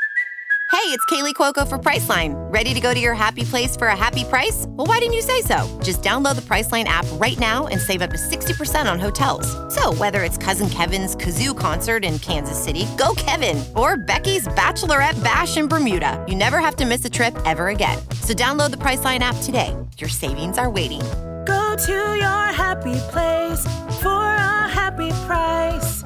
Hey, it's Kaylee Cuoco for Priceline. Ready to go to your happy place for a happy price? Well, why didn't you say so? Just download the Priceline app right now and save up to sixty percent on hotels. So whether it's Cousin Kevin's Kazoo Concert in Kansas City, go Kevin, or Becky's Bachelorette Bash in Bermuda, you never have to miss a trip ever again. So download the Priceline app today. Your savings are waiting. Go to your happy place for a happy price.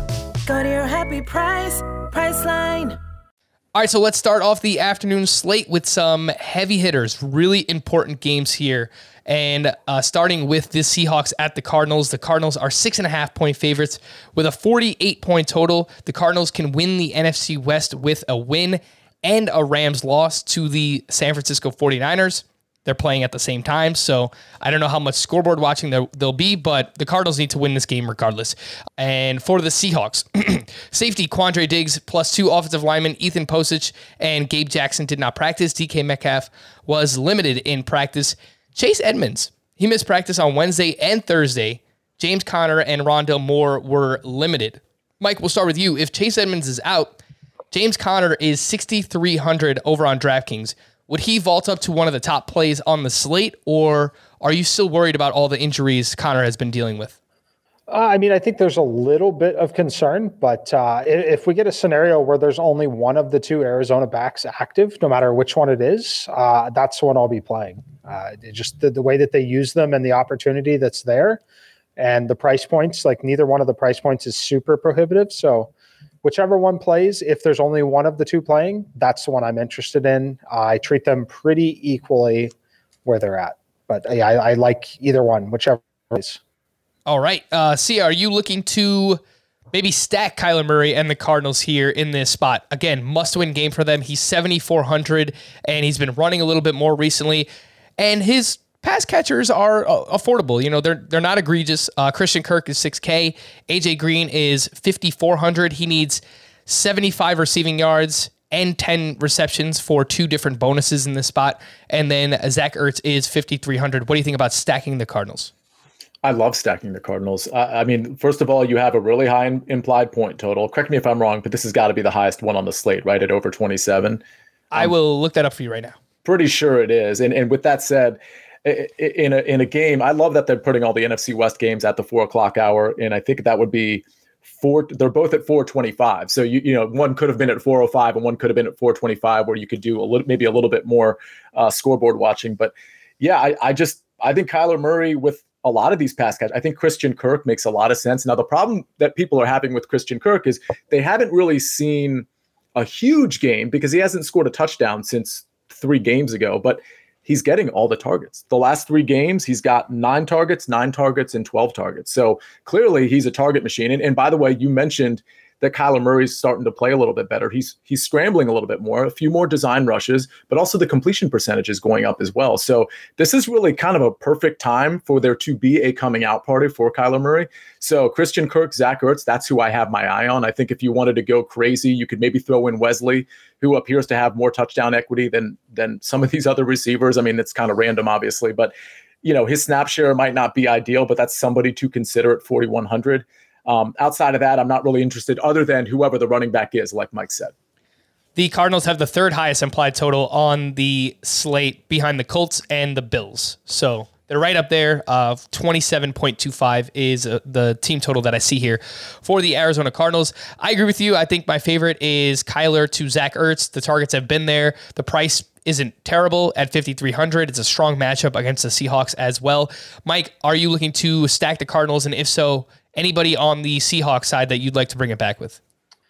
Go to your happy price, Priceline. All right, so let's start off the afternoon slate with some heavy hitters, really important games here. And uh, starting with the Seahawks at the Cardinals. The Cardinals are six and a half point favorites with a forty-eight point total. The Cardinals can win the N F C West with a win and a Rams loss to the San Francisco forty-niners. They're playing at the same time, so I don't know how much scoreboard watching there, there'll be, but the Cardinals need to win this game regardless. And for the Seahawks, safety Quandre Diggs plus two offensive linemen, Ethan Posich and Gabe Jackson did not practice. D K Metcalf was limited in practice. Chase Edmonds, he missed practice on Wednesday and Thursday. James Conner and Rondale Moore were limited. Mike, we'll start with you. If Chase Edmonds is out, James Conner is sixty-three hundred over on DraftKings. Would he vault up to one of the top plays on the slate, or are you still worried about all the injuries Conner has been dealing with? Uh, I mean, I think there's a little bit of concern, but uh, if we get a scenario where there's only one of the two Arizona backs active, no matter which one it is, uh, that's the one I'll be playing. Uh, just the, the way that they use them and the opportunity that's there and the price points, like neither one of the price points is super prohibitive. So whichever one plays, if there's only one of the two playing, that's the one I'm interested in. Uh, I treat them pretty equally where they're at. But yeah, I, I like either one, whichever plays. All right. Uh, Sia, are you looking to maybe stack Kyler Murray and the Cardinals here in this spot? Again, must-win game for them. He's seventy-four hundred, and he's been running a little bit more recently. And his pass catchers are uh, affordable. You know, they're they're not egregious. Uh, Christian Kirk is six K. A J Green is fifty-four hundred. He needs seventy-five receiving yards and ten receptions for two different bonuses in this spot. And then Zach Ertz is fifty-three hundred. What do you think about stacking the Cardinals? I love stacking the Cardinals. Uh, I mean, first of all, you have a really high in, implied point total. Correct me if I'm wrong, but this has got to be the highest one on the slate, right? At over twenty-seven. I um, will look that up for you right now. Pretty sure it is. And and with that said, in a in a game, I love that they're putting all the N F C West games at the four o'clock hour, and I think that would be four. They're both at four twenty-five. So you you know one could have been at four oh five and one could have been at four twenty-five, where you could do a little maybe a little bit more uh, scoreboard watching. But yeah, I, I just I think Kyler Murray with a lot of these pass catch. I think Christian Kirk makes a lot of sense. Now the problem that people are having with Christian Kirk is they haven't really seen a huge game because he hasn't scored a touchdown since three games ago, but he's getting all the targets. The last three games, he's got nine targets, nine targets, and twelve targets. So clearly he's a target machine. And, and by the way, you mentioned that Kyler Murray's starting to play a little bit better. He's he's scrambling a little bit more, a few more design rushes, but also the completion percentage is going up as well. So this is really kind of a perfect time for there to be a coming out party for Kyler Murray. So Christian Kirk, Zach Ertz, that's who I have my eye on. I think if you wanted to go crazy, you could maybe throw in Wesley, who appears to have more touchdown equity than than some of these other receivers. I mean, it's kind of random, obviously, but you know his snap share might not be ideal, but that's somebody to consider at forty-one hundred. Um, outside of that, I'm not really interested other than whoever the running back is, like Mike said. The Cardinals have the third highest implied total on the slate behind the Colts and the Bills. So they're right up there. Uh, twenty-seven point two five is uh, the team total that I see here for the Arizona Cardinals. I agree with you. I think my favorite is Kyler to Zach Ertz. The targets have been there. The price isn't terrible at fifty-three hundred. It's a strong matchup against the Seahawks as well. Mike, are you looking to stack the Cardinals? And if so, anybody on the Seahawks side that you'd like to bring it back with?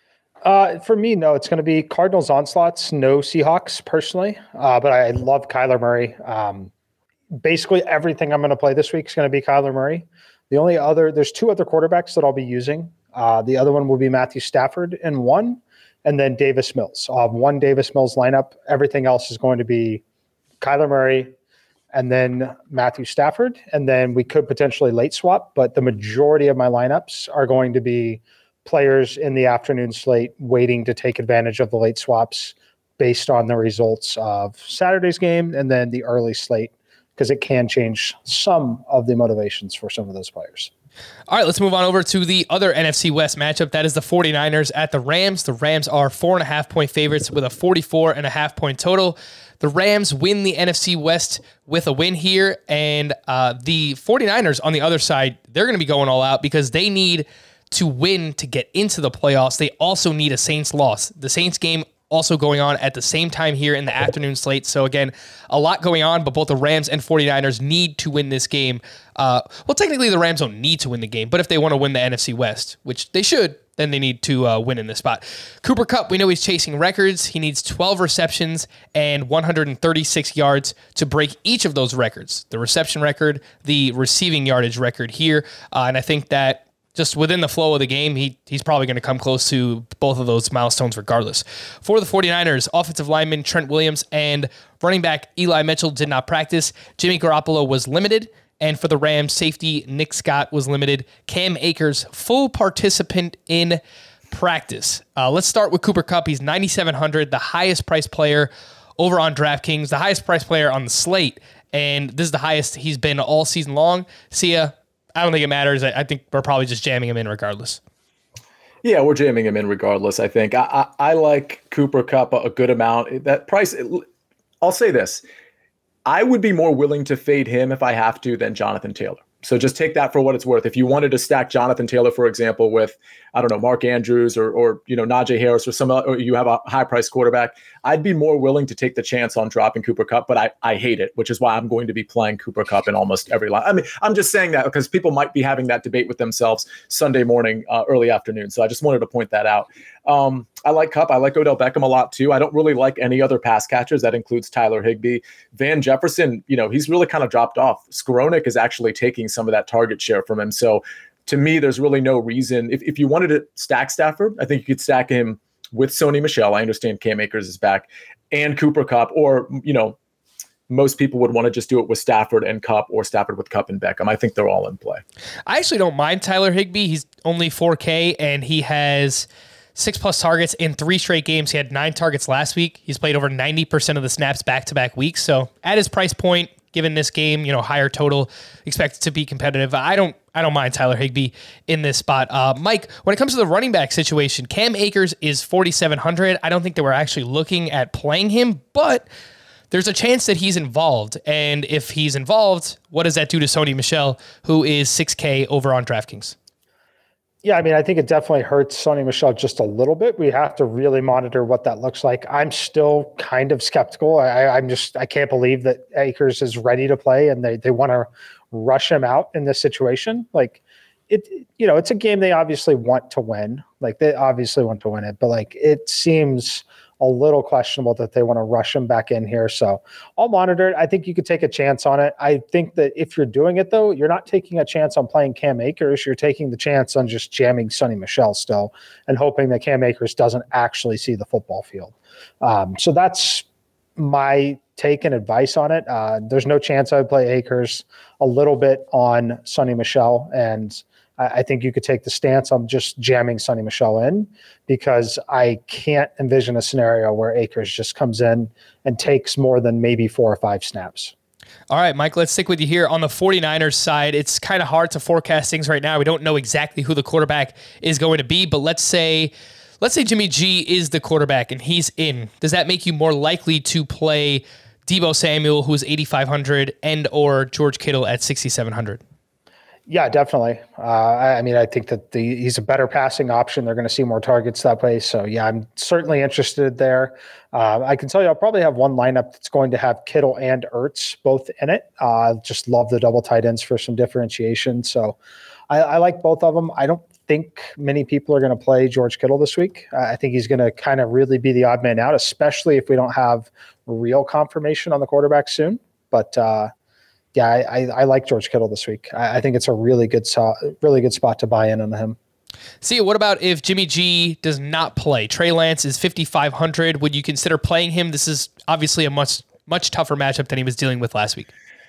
Uh, for me, no. It's going to be Cardinals onslaughts, no Seahawks personally. Uh, but I love Kyler Murray. Um, basically everything I'm going to play this week is going to be Kyler Murray. The only other, there's two other quarterbacks that I'll be using. Uh, the other one will be Matthew Stafford in one, and then Davis Mills. I'll have one Davis Mills lineup. Everything else is going to be Kyler Murray, and then Matthew Stafford, and then we could potentially late swap, but the majority of my lineups are going to be players in the afternoon slate waiting to take advantage of the late swaps based on the results of Saturday's game and then the early slate, because it can change some of the motivations for some of those players. All right, let's move on over to the other N F C West matchup. That is the 49ers at the Rams. The Rams are four and a half point favorites with a forty-four and a half point total. The Rams win the N F C West with a win here, and uh, the 49ers on the other side, they're going to be going all out because they need to win to get into the playoffs. They also need a Saints loss. The Saints game also going on at the same time here in the afternoon slate. So again, a lot going on, but both the Rams and 49ers need to win this game. Uh, well, technically the Rams don't need to win the game, but if they want to win the N F C West, which they should, then they need to uh, win in this spot. Cooper Kupp, we know he's chasing records. He needs twelve receptions and one hundred thirty-six yards to break each of those records. The reception record, the receiving yardage record here. Uh, and I think that just within the flow of the game, he he's probably going to come close to both of those milestones regardless. For the 49ers, offensive lineman Trent Williams and running back Eli Mitchell did not practice. Jimmy Garoppolo was limited. And for the Rams, safety Nick Scott was limited. Cam Akers, full participant in practice. Uh, let's start with Cooper Kupp. He's ninety-seven hundred, the highest priced player over on DraftKings, the highest priced player on the slate. And this is the highest he's been all season long. Sia, I don't think it matters. I think we're probably just jamming him in regardless. Yeah, we're jamming him in regardless, I think. I, I, I like Cooper Kupp a good amount. That price, I'll say this. I would be more willing to fade him if I have to than Jonathan Taylor. So just take that for what it's worth. If you wanted to stack Jonathan Taylor, for example, with, I don't know, Mark Andrews or, or you know, Najee Harris or some, or you have a high-priced quarterback, I'd be more willing to take the chance on dropping Cooper Kupp, but I, I hate it, which is why I'm going to be playing Cooper Kupp in almost every line. I mean, I'm just saying that because people might be having that debate with themselves Sunday morning, uh, early afternoon. So I just wanted to point that out. Um, I like Kupp. I like Odell Beckham a lot too. I don't really like any other pass catchers. That includes Tyler Higbee. Van Jefferson, you know, he's really kind of dropped off. Skowronek is actually taking some of that target share from him. So to me, there's really no reason. If, if you wanted to stack Stafford, I think you could stack him with Sony Michel. I understand Cam Akers is back, and Cooper Kupp, or, you know, most people would want to just do it with Stafford and Kupp or Stafford with Kupp and Beckham. I think they're all in play. I actually don't mind Tyler Higbee. He's only four K and he has six plus targets in three straight games. He had nine targets last week. He's played over ninety percent of the snaps back-to-back weeks. So at his price point, given this game, you know, higher total, expected to be competitive. I don't I don't mind Tyler Higbee in this spot. Uh, Mike, when it comes to the running back situation, Cam Akers is forty-seven hundred. I don't think that we're actually looking at playing him, but there's a chance that he's involved. And if he's involved, what does that do to Sony Michel, who is six K over on DraftKings? Yeah, I mean, I think it definitely hurts Sony Michel just a little bit. We have to really monitor what that looks like. I'm still kind of skeptical. I, I'm just, I can't believe that Akers is ready to play and they, they want to rush him out in this situation. Like, it, you know, it's a game they obviously want to win. Like, they obviously want to win it, but like, it seems a little questionable that they want to rush him back in here. So I'll monitor it. I think you could take a chance on it. I think that if you're doing it, though, you're not taking a chance on playing Cam Akers. You're taking the chance on just jamming Sony Michel still and hoping that Cam Akers doesn't actually see the football field. Um, so that's my take and advice on it. Uh, there's no chance I would play Akers, a little bit on Sony Michel, and I think you could take the stance on just jamming Sony Michel in, because I can't envision a scenario where Akers just comes in and takes more than maybe four or five snaps. All right, Mike, let's stick with you here. On the 49ers side, it's kind of hard to forecast things right now. We don't know exactly who the quarterback is going to be, but let's say let's say Jimmy G is the quarterback and he's in. Does that make you more likely to play Deebo Samuel, who is eighty-five hundred, and or George Kittle at sixty-seven hundred? Yeah, definitely. Uh, I, I mean, I think that the, he's a better passing option. They're going to see more targets that way. So, yeah, I'm certainly interested there. Uh, I can tell you I'll probably have one lineup that's going to have Kittle and Ertz both in it. Uh, just love the double tight ends for some differentiation. So I, I like both of them. I don't think many people are going to play George Kittle this week. Uh, I think he's going to kind of really be the odd man out, especially if we don't have real confirmation on the quarterback soon. But, uh, Yeah, I, I, I like George Kittle this week. I, I think it's a really good, so, really good spot to buy in on him. See, what about if Jimmy G does not play? Trey Lance is fifty-five hundred. Would you consider playing him? This is obviously a much much tougher matchup than he was dealing with last week.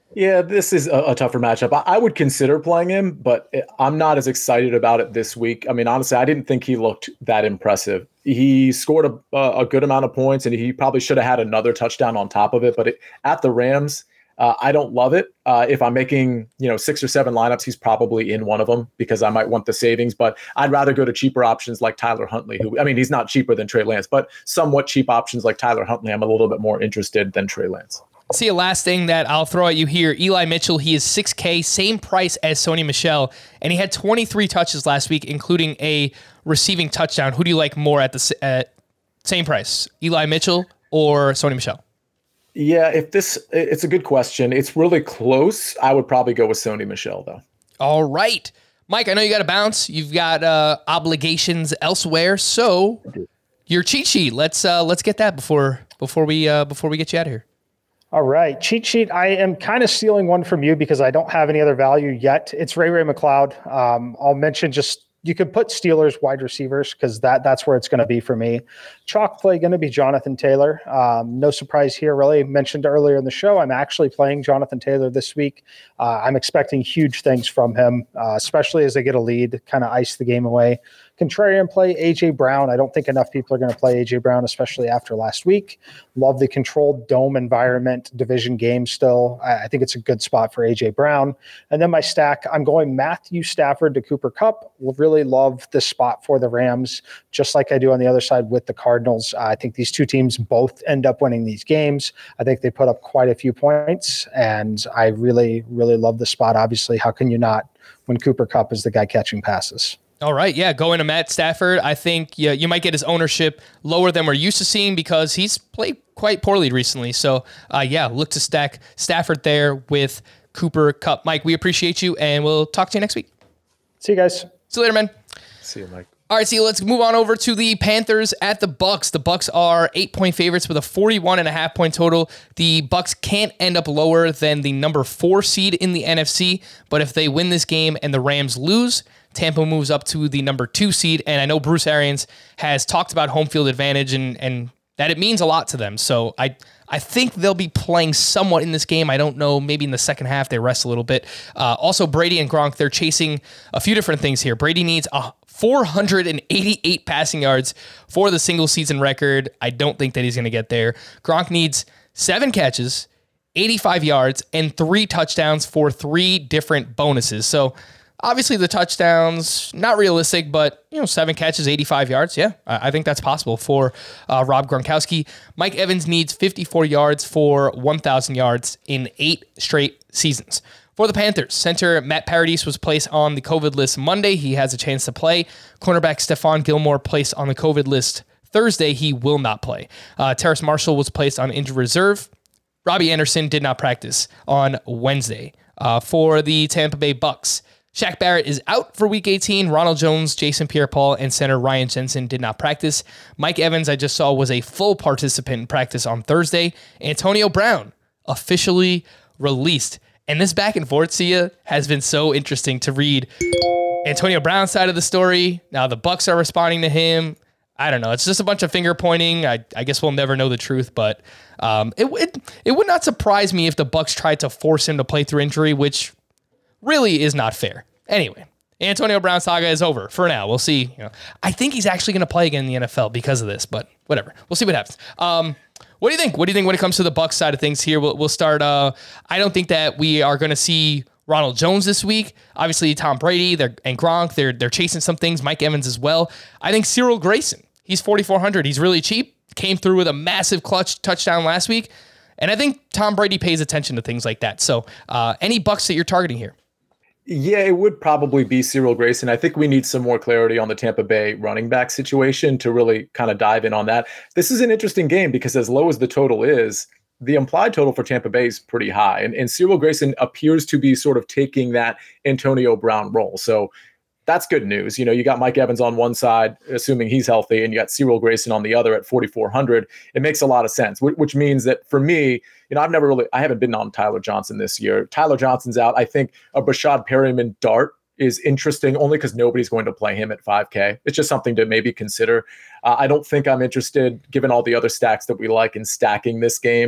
Yeah, this is a, a tougher matchup. I, I would consider playing him, but I'm not as excited about it this week. I mean, honestly, I didn't think he looked that impressive. He scored a, a good amount of points, and he probably should have had another touchdown on top of it. But it, at the Rams, uh, I don't love it. Uh, if I'm making, you know, six or seven lineups, he's probably in one of them because I might want the savings. But I'd rather go to cheaper options like Tyler Huntley, who, I mean, he's not cheaper than Trey Lance, but somewhat cheap options like Tyler Huntley, I'm a little bit more interested than Trey Lance. See, a last thing that I'll throw at you here. Eli Mitchell, he is six K, same price as Sony Michel, and he had twenty-three touches last week, including a receiving touchdown. Who do you like more at the at same price, Eli Mitchell or Sony Michel? Yeah, if this, it's a good question. It's really close. I would probably go with Sony Michel, though. All right. Mike, I know you got to bounce. You've got uh, obligations elsewhere, so your cheat sheet. Let's uh, let's get that before before we uh, before we get you out of here. All right. Cheat sheet. I am kind of stealing one from you because I don't have any other value yet. It's Ray Ray McCloud. Um, I'll mention just, you could put Steelers wide receivers because that that's where it's going to be for me. Chalk play going to be Jonathan Taylor. Um, no surprise here, really. Mentioned earlier in the show, I'm actually playing Jonathan Taylor this week. Uh, I'm expecting huge things from him, uh, especially as they get a lead, kind of ice the game away. Contrarian play, A J Brown. I don't think enough people are going to play A J Brown, especially after last week. Love the controlled dome environment, division game still. I, I think it's a good spot for A J Brown. And then my stack, I'm going Matthew Stafford to Cooper Kupp. Really love this spot for the Rams, just like I do on the other side with the Cardinals. Uh, I think these two teams both end up winning these games. I think they put up quite a few points, and I really, really love the spot. Obviously, how can you not when Cooper Kupp is the guy catching passes? All right, yeah, going to Matt Stafford. I think yeah, you might get his ownership lower than we're used to seeing because he's played quite poorly recently. So, uh, yeah, look to stack Stafford there with Cooper Kupp. Mike, we appreciate you, and we'll talk to you next week. See you guys. See you later, man. See you, Mike. All right, see, let's move on over to the Panthers at the Bucks. The Bucks are eight-point favorites with a forty-one and a half point total. The Bucks can't end up lower than the number four seed in the N F C, but if they win this game and the Rams lose, Tampa moves up to the number two seed, and I know Bruce Arians has talked about home field advantage and and that it means a lot to them. So I I think they'll be playing somewhat in this game. I don't know, maybe in the second half they rest a little bit. Uh, also, Brady and Gronk, they're chasing a few different things here. Brady needs a four hundred eighty-eight passing yards for the single season record. I don't think that he's going to get there. Gronk needs seven catches, eighty-five yards, and three touchdowns for three different bonuses. So obviously the touchdowns, not realistic, but you know, seven catches, eighty-five yards. Yeah, I think that's possible for uh, Rob Gronkowski. Mike Evans needs fifty-four yards for one thousand yards in eight straight seasons. For the Panthers, center Matt Paradis was placed on the COVID list Monday. He has a chance to play. Cornerback Stephon Gilmore placed on the COVID list Thursday. He will not play. Uh, Terrace Marshall was placed on injured reserve. Robbie Anderson did not practice on Wednesday. Uh, for the Tampa Bay Bucks, Shaq Barrett is out for Week eighteen. Ronald Jones, Jason Pierre-Paul, and center Ryan Jensen did not practice. Mike Evans, I just saw, was a full participant in practice on Thursday. Antonio Brown officially released. And this back and forth, Sia, has been so interesting to read. Antonio Brown's side of the story. Now the Bucks are responding to him. I don't know. It's just a bunch of finger pointing. I, I guess we'll never know the truth, but um, it, it it would not surprise me if the Bucks tried to force him to play through injury, which really is not fair. Anyway, Antonio Brown saga is over for now. We'll see. You know, I think he's actually going to play again in the N F L because of this, but whatever. We'll see what happens. Um, what do you think? What do you think when it comes to the Bucs side of things here? We'll, we'll start. Uh, I don't think that we are going to see Ronald Jones this week. Obviously, Tom Brady they're, and Gronk, they're they're chasing some things. Mike Evans as well. I think Cyril Grayson, he's forty-four hundred. He's really cheap. Came through with a massive clutch touchdown last week. And I think Tom Brady pays attention to things like that. So uh, any Bucs that you're targeting here? Yeah, it would probably be Cyril Grayson. I think we need some more clarity on the Tampa Bay running back situation to really kind of dive in on that. This is an interesting game because as low as the total is, the implied total for Tampa Bay is pretty high. And, and Cyril Grayson appears to be sort of taking that Antonio Brown role. So that's good news. You know, you got Mike Evans on one side, assuming he's healthy, and you got Cyril Grayson on the other at forty-four hundred. It makes a lot of sense, which means that for me, you know, I've never really, I haven't been on Tyler Johnson this year. Tyler Johnson's out. I think a Brashad Perryman dart is interesting only because nobody's going to play him at five K. It's just something to maybe consider. Uh, I don't think I'm interested, given all the other stacks that we like, in stacking this game.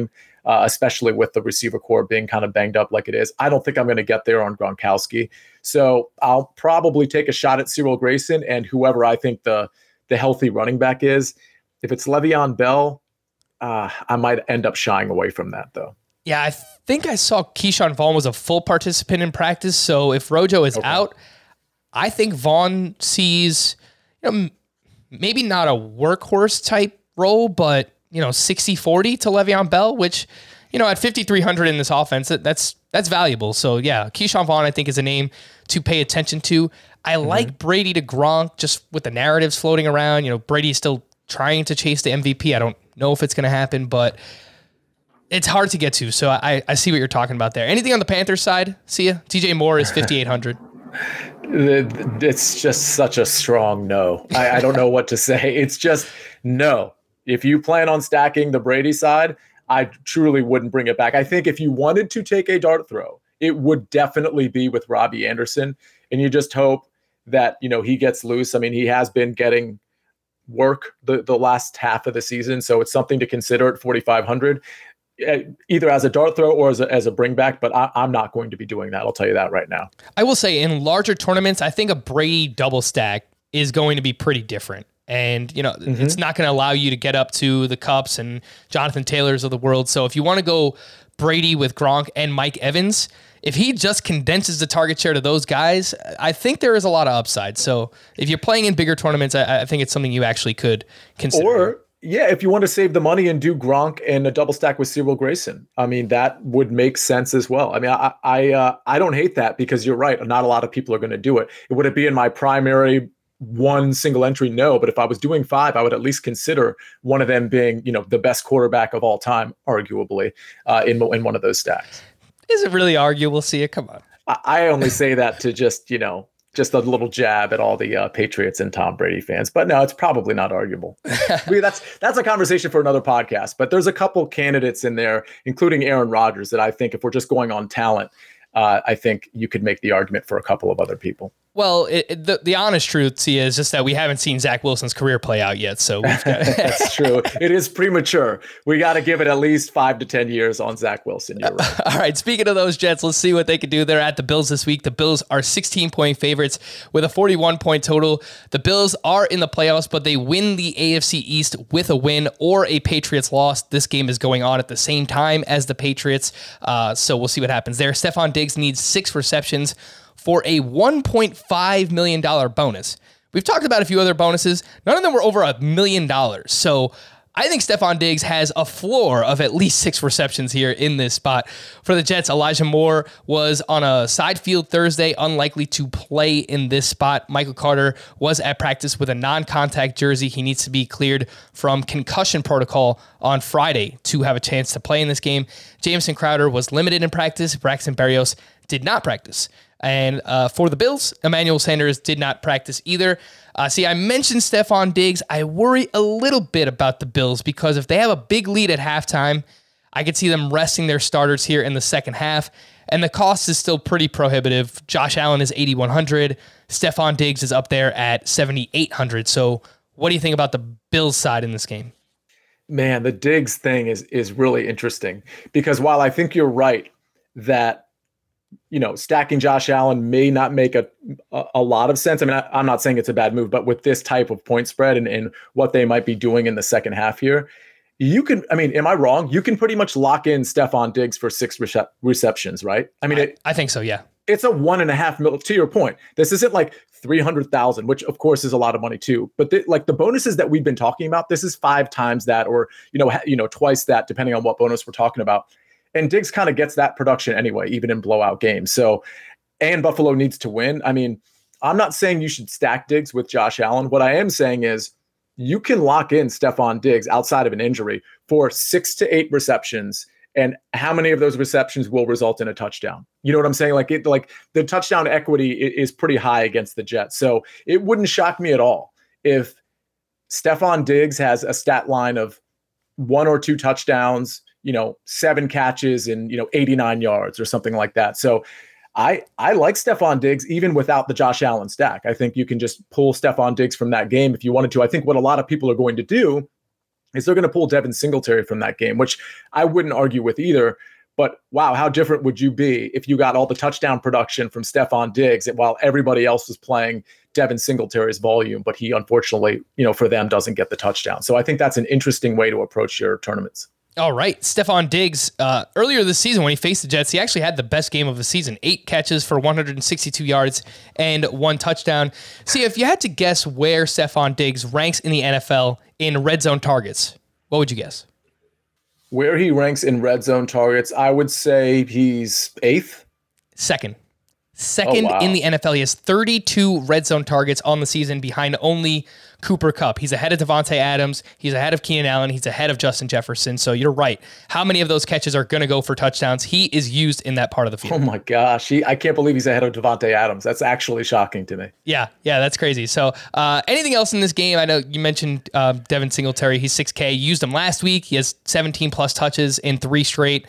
uh, especially with the receiver core being kind of banged up like it is. I don't think I'm going to get there on Gronkowski. So I'll probably take a shot at Cyril Grayson and whoever I think the the healthy running back is. If it's Le'Veon Bell, uh, I might end up shying away from that, though. Yeah, I think I saw Keyshawn Vaughn was a full participant in practice. So if Rojo is okay. out, I think Vaughn sees, you know, maybe not a workhorse type role, but, you know, sixty forty to Le'Veon Bell, which, you know, at fifty-three hundred in this offense, that's that's valuable. So, yeah, Keyshawn Vaughn, I think, is a name to pay attention to. I mm-hmm. like Brady to Gronk just with the narratives floating around. You know, Brady's still trying to chase the M V P. I don't know if it's going to happen, but it's hard to get to. So I, I see what you're talking about there. Anything on the Panthers side? See ya? D J Moore is fifty-eight hundred. It's just such a strong no. I, I don't know what to say. It's just no. If you plan on stacking the Brady side, I truly wouldn't bring it back. I think if you wanted to take a dart throw, it would definitely be with Robbie Anderson. And you just hope that, you know, he gets loose. I mean, he has been getting work the, the last half of the season. So it's something to consider at forty-five hundred. Either as a dart throw or as a, as a bring back, but I, I'm not going to be doing that. I'll tell you that right now. I will say in larger tournaments, I think a Brady double stack is going to be pretty different. And, you know, mm-hmm. it's not going to allow you to get up to the Cups and Jonathan Taylors of the world. So if you want to go Brady with Gronk and Mike Evans, if he just condenses the target share to those guys, I think there is a lot of upside. So if you're playing in bigger tournaments, I, I think it's something you actually could consider. Or yeah, if you want to save the money and do Gronk and a double stack with Cyril Grayson, I mean, that would make sense as well. I mean, I I, uh, I don't hate that because you're right. Not a lot of people are going to do it. Would it be in my primary one single entry? No, but if I was doing five, I would at least consider one of them being, you know, the best quarterback of all time, arguably, uh, in in one of those stacks. Is it really arguable? See it? Come on. I, I only say that to just, you know, just a little jab at all the uh, Patriots and Tom Brady fans. But no, it's probably not arguable. I mean, that's that's a conversation for another podcast. But there's a couple candidates in there, including Aaron Rodgers, that I think if we're just going on talent, uh, I think you could make the argument for a couple of other people. Well, it, it, the, the honest truth, see, is just that we haven't seen Zach Wilson's career play out yet. So we've got that's true. It is premature. We got to give it at least five to ten years on Zach Wilson. You're right. All right. Speaking of those Jets, let's see what they can do. They're at the Bills this week. The Bills are sixteen point favorites with a forty-one point total. The Bills are in the playoffs, but they win the A F C East with a win or a Patriots loss. This game is going on at the same time as the Patriots. Uh, so we'll see what happens there. Stephon Diggs needs six receptions for a one point five million dollars bonus. We've talked about a few other bonuses. None of them were over a million dollars. So I think Stephon Diggs has a floor of at least six receptions here in this spot. For the Jets, Elijah Moore was on a side field Thursday, unlikely to play in this spot. Michael Carter was at practice with a non-contact jersey. He needs to be cleared from concussion protocol on Friday to have a chance to play in this game. Jamison Crowder was limited in practice. Braxton Berrios did not practice. And uh, for the Bills, Emmanuel Sanders did not practice either. Uh, see, I mentioned Stephon Diggs. I worry a little bit about the Bills because if they have a big lead at halftime, I could see them resting their starters here in the second half. And the cost is still pretty prohibitive. Josh Allen is eighty-one hundred. Stephon Diggs is up there at seventy-eight hundred. So what do you think about the Bills side in this game? Man, the Diggs thing is is really interesting because while I think you're right that, you know, stacking Josh Allen may not make a a, a lot of sense. I mean, I, I'm not saying it's a bad move, but with this type of point spread and, and what they might be doing in the second half here, you can, I mean, am I wrong? You can pretty much lock in Stephon Diggs for six rece- receptions, right? I mean, I, it, I think so, yeah. It's a one and a half mil. To your point, this isn't like three hundred thousand, which of course is a lot of money too. But th- like the bonuses that we've been talking about, this is five times that, or you know, ha- you know, twice that, depending on what bonus we're talking about. And Diggs kind of gets that production anyway, even in blowout games. So, and Buffalo needs to win. I mean, I'm not saying you should stack Diggs with Josh Allen. What I am saying is you can lock in Stephon Diggs outside of an injury for six to eight receptions. And how many of those receptions will result in a touchdown? You know what I'm saying? Like it, like the touchdown equity is pretty high against the Jets. So it wouldn't shock me at all if Stephon Diggs has a stat line of one or two touchdowns, you know, seven catches and, you know, eighty-nine yards or something like that. So I I like Stephon Diggs even without the Josh Allen stack. I think you can just pull Stephon Diggs from that game if you wanted to. I think what a lot of people are going to do is they're going to pull Devin Singletary from that game, which I wouldn't argue with either. But wow, how different would you be if you got all the touchdown production from Stephon Diggs while everybody else was playing Devin Singletary's volume, but he unfortunately, you know, for them doesn't get the touchdown. So I think that's an interesting way to approach your tournaments. All right. Stephon Diggs, uh, earlier this season when he faced the Jets, he actually had the best game of the season. Eight catches for one hundred sixty-two yards and one touchdown. See, if you had to guess where Stephon Diggs ranks in the N F L in red zone targets, what would you guess? Where he ranks in red zone targets, I would say he's eighth. Second. Second oh, wow. in the N F L. He has thirty-two red zone targets on the season behind only Cooper Kupp. He's ahead of Devontae Adams. He's ahead of Keenan Allen. He's ahead of Justin Jefferson. So you're right. How many of those catches are going to go for touchdowns? He is used in that part of the field. Oh my gosh. He, I can't believe he's ahead of Devontae Adams. That's actually shocking to me. Yeah. Yeah. That's crazy. So uh, anything else in this game? I know you mentioned uh, Devin Singletary. He's six K. Used him last week. He has seventeen plus touches in three straight.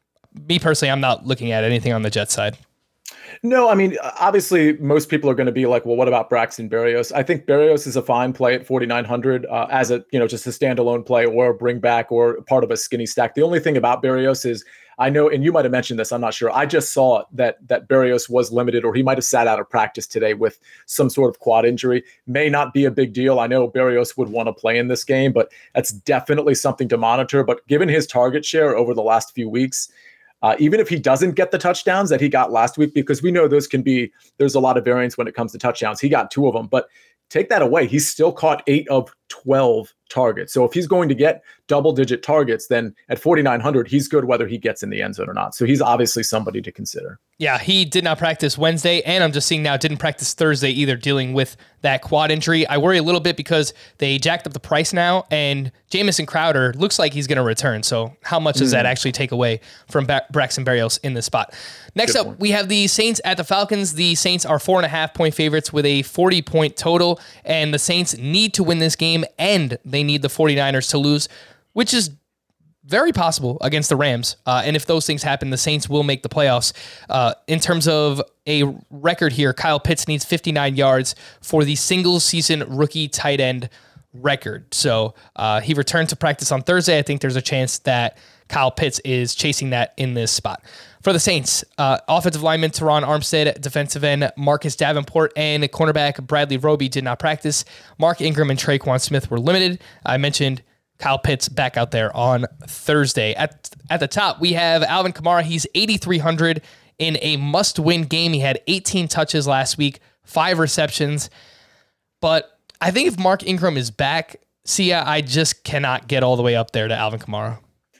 Me personally, I'm not looking at anything on the Jets side. No, I mean, obviously, most people are going to be like, well, what about Braxton Berrios? I think Berrios is a fine play at forty-nine hundred uh, as a, you know, just a standalone play or a bring back or part of a skinny stack. The only thing about Berrios is I know, and you might have mentioned this, I'm not sure. I just saw that that Berrios was limited, or he might have sat out of practice today with some sort of quad injury. May not be a big deal. I know Berrios would want to play in this game, but that's definitely something to monitor. But given his target share over the last few weeks, Uh, even if he doesn't get the touchdowns that he got last week, because we know those can be, there's a lot of variance when it comes to touchdowns. He got two of them, but take that away. He's still caught eight of twelve targets. So if he's going to get double digit targets, then at forty-nine hundred, he's good whether he gets in the end zone or not. So he's obviously somebody to consider. Yeah, he did not practice Wednesday, and I'm just seeing now didn't practice Thursday either, dealing with that quad injury. I worry a little bit because they jacked up the price now, and Jamison Crowder looks like he's going to return. So how much does mm. that actually take away from ba- Braxton Berrios in this spot? Next Good up, point. We have the Saints at the Falcons. The Saints are four and a half point favorites with a forty point total, and the Saints need to win this game, and they need the 49ers to lose, which is very possible against the Rams. Uh, and if those things happen, the Saints will make the playoffs. Uh, in terms of a record here, Kyle Pitts needs fifty-nine yards for the single season rookie tight end record. So uh, he returned to practice on Thursday. I think there's a chance that Kyle Pitts is chasing that in this spot. For the Saints, uh, offensive lineman Teron Armstead, defensive end Marcus Davenport, and cornerback Bradley Roby did not practice. Mark Ingram and Traquan Smith were limited. I mentioned Kyle Pitts back out there on Thursday. At at the top, we have Alvin Kamara. He's eighty-three hundred in a must-win game. He had eighteen touches last week, five receptions. But I think if Mark Ingram is back, Sia, I just cannot get all the way up there to Alvin Kamara.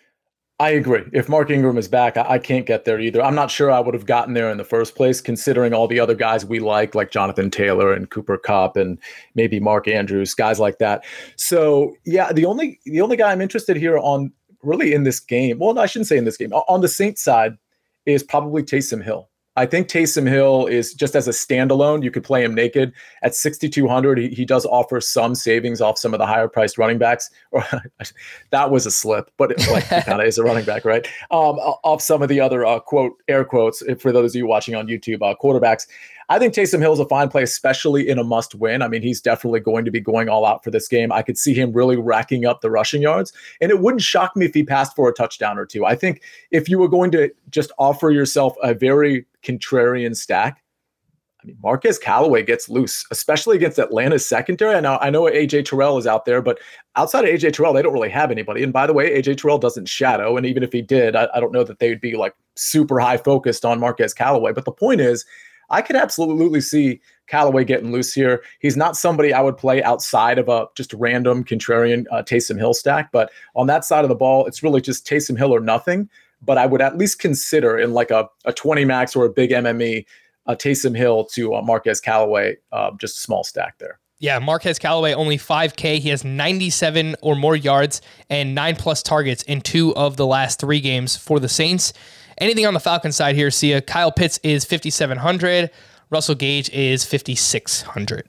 I agree. If Mark Ingram is back, I, I can't get there either. I'm not sure I would have gotten there in the first place, considering all the other guys we like, like Jonathan Taylor and Cooper Kupp and maybe Mark Andrews, guys like that. So yeah, the only the only guy I'm interested here on really in this game, well, no, I shouldn't say in this game, on the Saints side is probably Taysom Hill. I think Taysom Hill is just as a standalone, you could play him naked at sixty-two hundred. He, he does offer some savings off some of the higher priced running backs. Or that was a slip, but it, like, he kind of is a running back, right? Um, off some of the other uh, quote, air quotes, for those of you watching on YouTube, uh, quarterbacks. I think Taysom Hill is a fine play, especially in a must win. I mean, he's definitely going to be going all out for this game. I could see him really racking up the rushing yards, and it wouldn't shock me if he passed for a touchdown or two. I think if you were going to just offer yourself a very contrarian stack, I mean, Marquez Callaway gets loose, especially against Atlanta's secondary. I know, I know A J Terrell is out there, but outside of A J Terrell, they don't really have anybody. And by the way, A J Terrell doesn't shadow. And even if he did, I, I don't know that they would be like super high focused on Marquez Callaway. But the point is, I could absolutely see Callaway getting loose here. He's not somebody I would play outside of a just random contrarian uh, Taysom Hill stack. But on that side of the ball, it's really just Taysom Hill or nothing. But I would at least consider in like a, a twenty max or a big M M E, uh, Taysom Hill to uh, Marquez Callaway, uh, just a small stack there. Yeah, Marquez Callaway only five K. He has ninety-seven or more yards and nine plus targets in two of the last three games for the Saints. Anything on the Falcons side here, Sia? Kyle Pitts is fifty-seven hundred. Russell Gage is fifty-six hundred.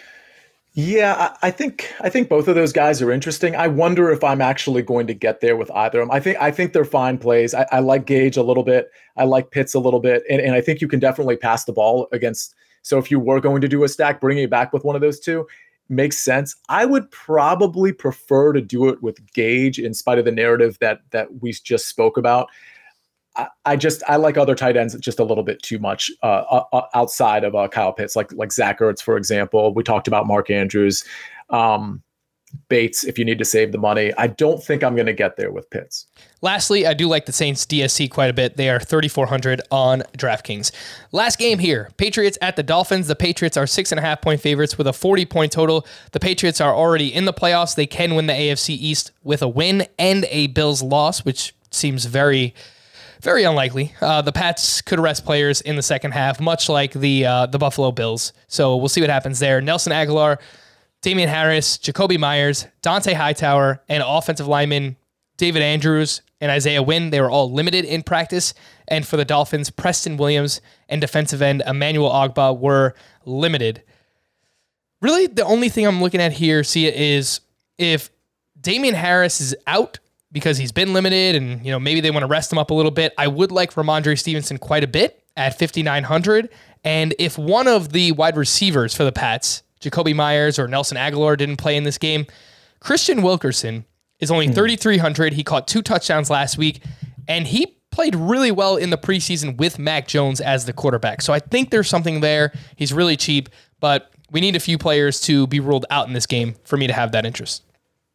Yeah, I think I think both of those guys are interesting. I wonder if I'm actually going to get there with either of them. I think I think they're fine plays. I, I like Gage a little bit. I like Pitts a little bit, and, and I think you can definitely pass the ball against. So if you were going to do a stack, bringing it back with one of those two, makes sense. I would probably prefer to do it with Gage in spite of the narrative that that we just spoke about. I, I just I like other tight ends just a little bit too much uh, uh, outside of uh, Kyle Pitts, like like Zach Ertz, for example. We talked about Mark Andrews, um, Bates. If you need to save the money, I don't think I'm going to get there with Pitts. Lastly, I do like the Saints D S C quite a bit. They are thirty-four hundred on DraftKings. Last game here, Patriots at the Dolphins. The Patriots are six and a half point favorites with a forty point total. The Patriots are already in the playoffs. They can win the A F C East with a win and a Bills loss, which seems very, very unlikely. Uh, the Pats could rest players in the second half, much like the uh, the Buffalo Bills. So we'll see what happens there. Nelson Aguilar, Damian Harris, Jacoby Myers, Dante Hightower, and offensive lineman David Andrews and Isaiah Wynn, they were all limited in practice. And for the Dolphins, Preston Williams and defensive end Emmanuel Ogbah were limited. Really, the only thing I'm looking at here, Sia, is if Damian Harris is out because he's been limited and, you know, maybe they want to rest him up a little bit, I would like Ramondre Stevenson quite a bit at fifty-nine hundred. And if one of the wide receivers for the Pats, Jacoby Myers or Nelson Aguilar, didn't play in this game, Christian Wilkerson is only thirty-three hundred. He caught two touchdowns last week, and he played really well in the preseason with Mac Jones as the quarterback. So I think there's something there. He's really cheap, but we need a few players to be ruled out in this game for me to have that interest.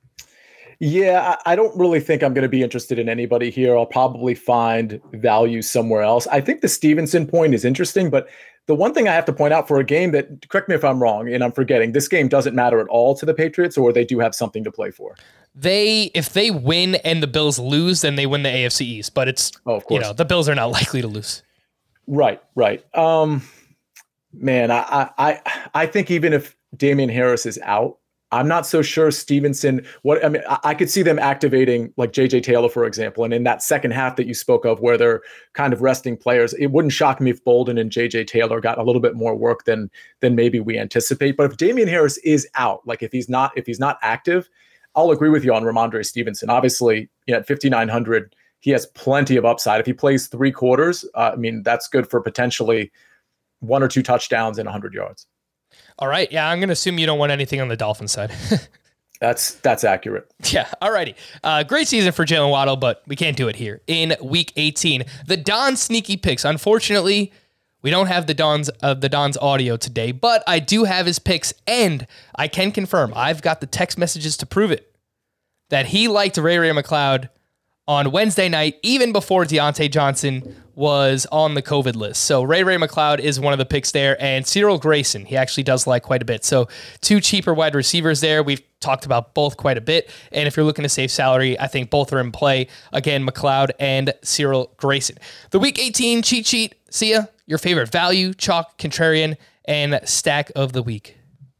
Yeah, I don't really think I'm going to be interested in anybody here. I'll probably find value somewhere else. I think the Stevenson point is interesting, but the one thing I have to point out for a game that, correct me if I'm wrong, and I'm forgetting, this game doesn't matter at all to the Patriots, or they do have something to play for. They, if they win and the Bills lose, then they win the A F C East. But it's, oh, of course, you know, the Bills are not likely to lose. Right, right. Um, man, I, I, I think even if Damian Harris is out, I'm not so sure Stevenson, what I mean, I, I could see them activating like J J Taylor, for example. And in that second half that you spoke of where they're kind of resting players, it wouldn't shock me if Bolden and J J Taylor got a little bit more work than, than maybe we anticipate. But if Damian Harris is out, like if he's not, if he's not active, I'll agree with you on Ramondre Stevenson. Obviously, you know, at fifty-nine hundred, he has plenty of upside. If he plays three quarters, uh, I mean, that's good for potentially one or two touchdowns and one hundred yards. All right. Yeah, I'm going to assume you don't want anything on the Dolphins side. That's that's accurate. Yeah. All righty. Uh, great season for Jalen Waddle, but we can't do it here in Week eighteen. The Don sneaky picks. Unfortunately, we don't have the Don's uh, the Don's audio today, but I do have his picks, and I can confirm I've got the text messages to prove it that he liked Ray Ray McCloud on Wednesday night, even before Deontay Johnson was on the COVID list. So Ray Ray McCloud is one of the picks there, and Cyril Grayson, he actually does like quite a bit. So two cheaper wide receivers there. We've talked about both quite a bit, and if you're looking to save salary, I think both are in play. Again, McCloud and Cyril Grayson. The Week eighteen cheat sheet, Sia, your favorite value, chalk, contrarian, and stack of the week.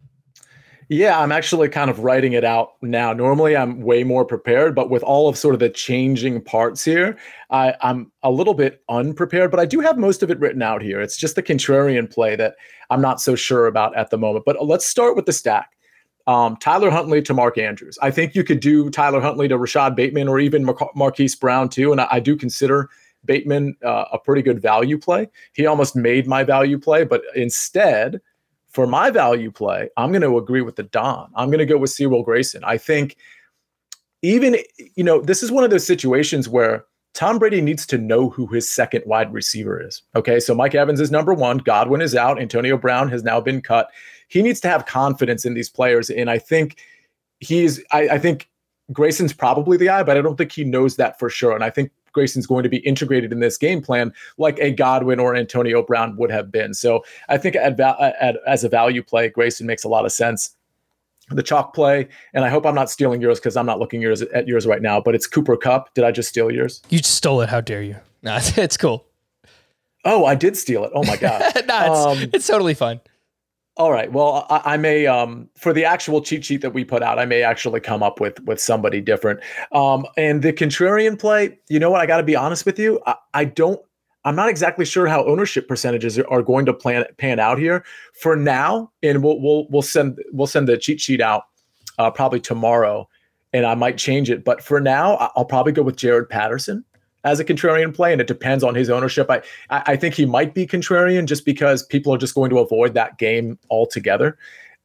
Yeah, I'm actually kind of writing it out now. Normally, I'm way more prepared, but with all of sort of the changing parts here, I, I'm a little bit unprepared, but I do have most of it written out here. It's just the contrarian play that I'm not so sure about at the moment. But let's start with the stack. Um, Tyler Huntley to Mark Andrews. I think you could do Tyler Huntley to Rashad Bateman or even Mar- Marquise Brown too, and I, I do consider Bateman uh, a pretty good value play. He almost made my value play, but instead, for my value play, I'm going to agree with the Don. I'm going to go with Cyril Grayson. I think even, you know, this is one of those situations where Tom Brady needs to know who his second wide receiver is. Okay, so Mike Evans is number one. Godwin is out. Antonio Brown has now been cut. He needs to have confidence in these players. And I think he's, I, I think Grayson's probably the guy, but I don't think he knows that for sure. And I think Grayson's going to be integrated in this game plan like a Godwin or Antonio Brown would have been. So I think at, at, as a value play, Grayson makes a lot of sense. The chalk play, and I hope I'm not stealing yours because I'm not looking yours at yours right now, but it's Cooper Kupp. Did I just steal yours? You just stole it. How dare you? Nah, it's cool. Oh, I did steal it. Oh my God. nah, it's, um, it's totally fun. All right. Well, I, I may, um, for the actual cheat sheet that we put out, I may actually come up with with somebody different. Um, and the contrarian play, you know what? I got to be honest with you. I, I don't, I'm not exactly sure how ownership percentages are, are going to plan pan out here for now. And we'll we'll we'll send we'll send the cheat sheet out uh, probably tomorrow, and I might change it. But for now, I'll probably go with Jared Patterson as a contrarian play, and it depends on his ownership. I, I think he might be contrarian just because people are just going to avoid that game altogether.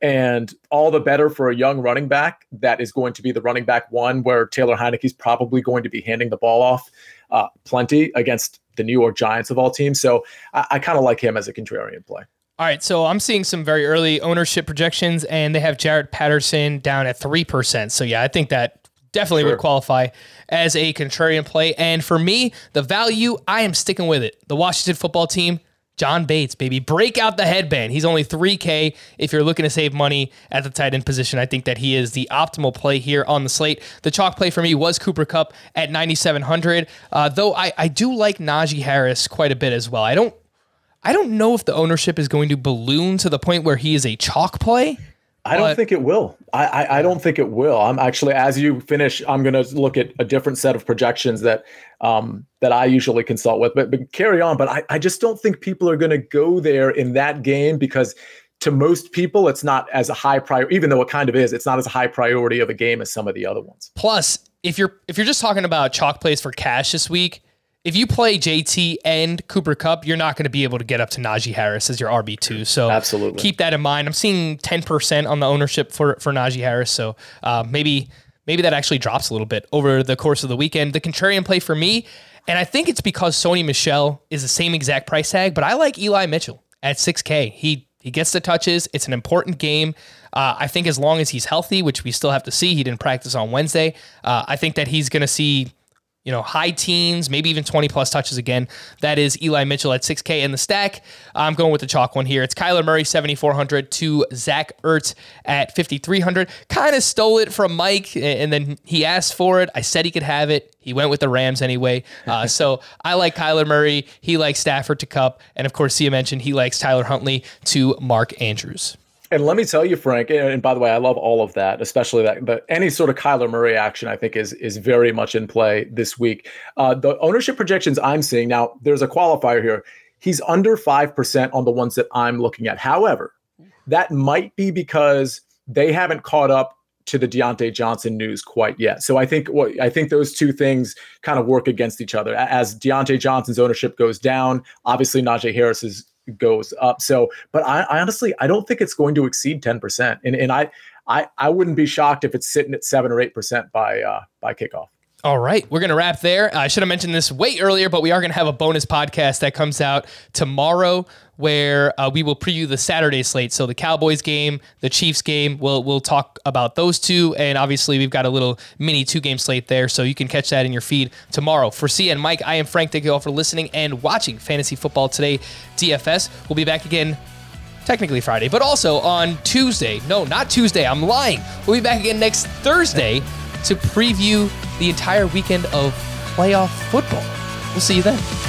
And all the better for a young running back that is going to be the running back one, where Taylor Heinicke's probably going to be handing the ball off uh, plenty against the New York Giants of all teams. So I, I kind of like him as a contrarian play. All right, so I'm seeing some very early ownership projections, and they have Jaret Patterson down at three percent. So yeah, I think that definitely Sure. would qualify as a contrarian play. And for me, the value, I am sticking with it. The Washington football team, John Bates, baby. Break out the headband. He's only three K if you're looking to save money at the tight end position. I think that he is the optimal play here on the slate. The chalk play for me was Cooper Kupp at ninety-seven hundred, uh, though I, I do like Najee Harris quite a bit as well. I don't I don't know if the ownership is going to balloon to the point where he is a chalk play. I don't But- think it will. I, I, I don't think it will. I'm actually, as you finish, I'm going to look at a different set of projections that um, that I usually consult with. But, but carry on. But I, I just don't think people are going to go there in that game, because to most people, it's not as a high priority, even though it kind of is. It's not as a high priority of a game as some of the other ones. Plus, if you're if you're just talking about chalk plays for cash this week, if you play J T and Cooper Kupp, you're not going to be able to get up to Najee Harris as your R B two. So Absolutely. keep that in mind. I'm seeing ten percent on the ownership for, for Najee Harris. So uh, maybe maybe that actually drops a little bit over the course of the weekend. The contrarian play for me, and I think it's because Sony Michel is the same exact price tag, but I like Eli Mitchell at six K. He he gets the touches. It's an important game. Uh, I think as long as he's healthy, which we still have to see, he didn't practice on Wednesday. Uh, I think that he's going to see, you know, high teens, maybe even twenty plus touches again. That is Eli Mitchell at six K in the stack. I'm going with the chalk one here. It's Kyler Murray, seventy-four hundred to Zach Ertz at fifty-three hundred. Kind of stole it from Mike, and then he asked for it. I said he could have it. He went with the Rams anyway. Uh, so I like Kyler Murray. He likes Stafford to Kupp. And of course, Sia mentioned he likes Tyler Huntley to Mark Andrews. And let me tell you, Frank, and, and by the way, I love all of that, especially that, but any sort of Kyler Murray action, I think is is very much in play this week. Uh, the ownership projections I'm seeing now, there's a qualifier here. He's under five percent on the ones that I'm looking at. However, that might be because they haven't caught up to the Deontay Johnson news quite yet. So I think what I think those two things kind of work against each other. As Deontay Johnson's ownership goes down, obviously Najee Harris's goes up. So, but I, I honestly, I don't think it's going to exceed ten percent. And and I, I, I wouldn't be shocked if it's sitting at seven or eight percent by, uh, by kickoff. All right, we're going to wrap there. I should have mentioned this way earlier, but we are going to have a bonus podcast that comes out tomorrow where uh, we will preview the Saturday slate. So the Cowboys game, the Chiefs game, we'll, we'll talk about those two. And obviously, we've got a little mini two-game slate there, so you can catch that in your feed tomorrow. For Sia and Mike, I am Frank. Thank you all for listening and watching Fantasy Football Today D F S. We'll be back again technically Friday, but also on Tuesday. No, not Tuesday. I'm lying. We'll be back again next Thursday to preview the entire weekend of playoff football. We'll see you then.